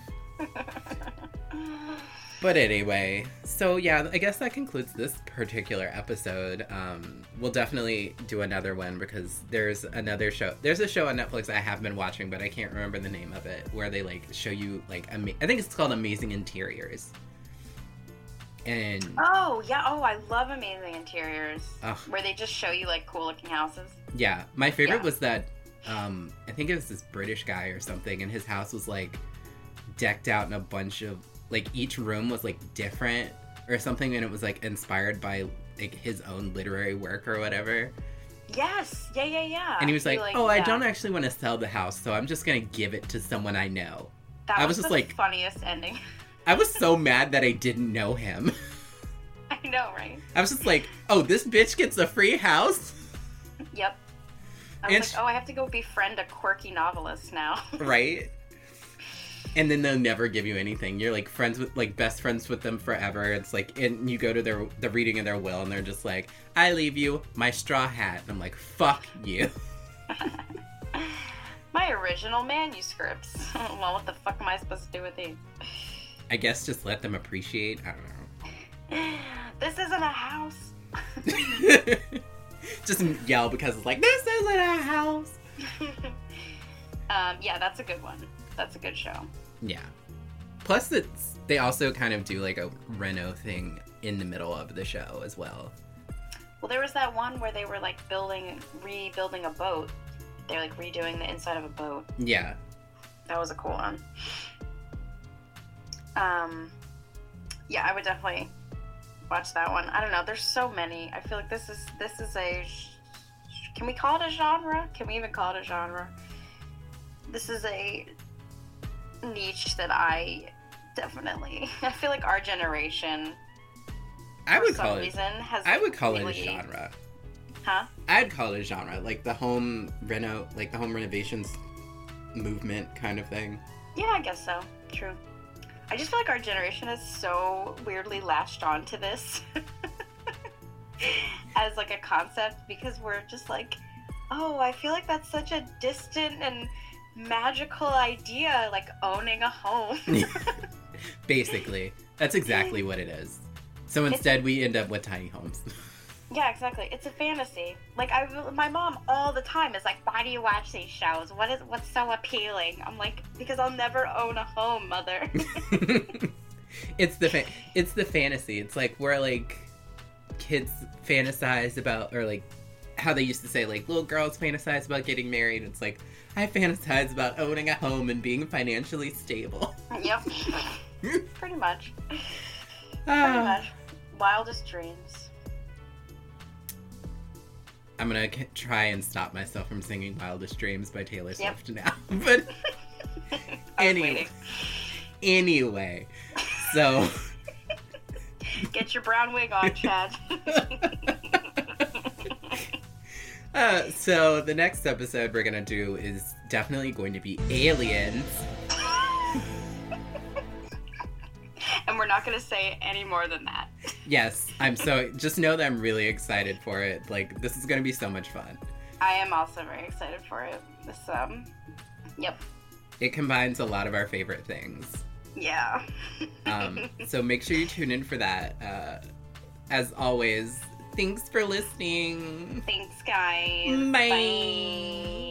But anyway, so yeah, I guess that concludes this particular episode. Um, we'll definitely do another one because there's another show. There's a show on Netflix I have been watching, but I can't remember the name of it, where they like show you like ama- I think it's called Amazing Interiors. And Oh, yeah. Oh, I love Amazing Interiors. Ugh. Where they just show you, like, cool-looking houses. yeah, my favorite Yeah. was that um, I think it was this British guy or something, and his house was like decked out in a bunch of like each room was like different or something, and it was like inspired by like his own literary work or whatever. Yes. Yeah, yeah, yeah. And he was like, "Oh, I yeah. don't actually want to sell the house, so I'm just gonna give it to someone I know." That I was, was just the like- funniest ending. I was so mad that I didn't know him. I know, right? I was just like, "Oh, this bitch gets a free house?" Yep. I was And like, sh- oh, I have to go befriend a quirky novelist now. Right? And then they'll never give you anything. You're like friends with, like best friends with them forever. It's like, and you go to their the reading of their will, and they're just like, "I leave you my straw hat." And I'm like, "Fuck you." My original manuscripts. Well, what the fuck am I supposed to do with these? I guess just let them appreciate. I don't know. This isn't a house. Just yell because it's like, this isn't a house. um, yeah, that's a good one. That's a good show. Yeah. Plus, it's they also kind of do like a reno thing in the middle of the show as well. Well, there was that one where they were like building, rebuilding a boat. They were like redoing the inside of a boat. Yeah. That was a cool one. Um, yeah, I would definitely watch that one. I don't know. There's so many. I feel like this is this is a. Can we call it a genre? Can we even call it a genre? This is a niche that I definitely. I feel like our generation. I for would some call it. reason, has I would call really, it a genre. Huh? I'd call it a genre, like the home reno, like the home renovations movement kind of thing. Yeah, I guess so. True. I just feel like our generation is so weirdly latched on to this as like a concept because we're just like, oh, I feel like that's such a distant and magical idea, like owning a home. Basically, that's exactly what it is. So instead, we end up with tiny homes. Yeah, exactly. It's a fantasy. Like I, my mom all the time is like, "Why do you watch these shows? What is what's so appealing?" I'm like, "Because I'll never own a home, mother." It's the fa- it's the fantasy. It's like where like kids fantasize about, or like how they used to say like little girls fantasize about getting married. It's like I fantasize about owning a home and being financially stable. Yep. Pretty much. Ah. Pretty much. Wildest dreams. I'm gonna k- try and stop myself from singing "Wildest Dreams" by Taylor Yep. Swift now. But anyway, anyway, so get your brown wig on, Chad. uh, so the next episode we're gonna do is definitely going to be aliens. And we're not going to say any more than that. Yes, I'm so... Just know that I'm really excited for it. Like, this is going to be so much fun. I am also very excited for it. This, um... Yep. It combines a lot of our favorite things. Yeah. um, so make sure you tune in for that. Uh, as always, thanks for listening. Thanks, guys. Bye. Bye.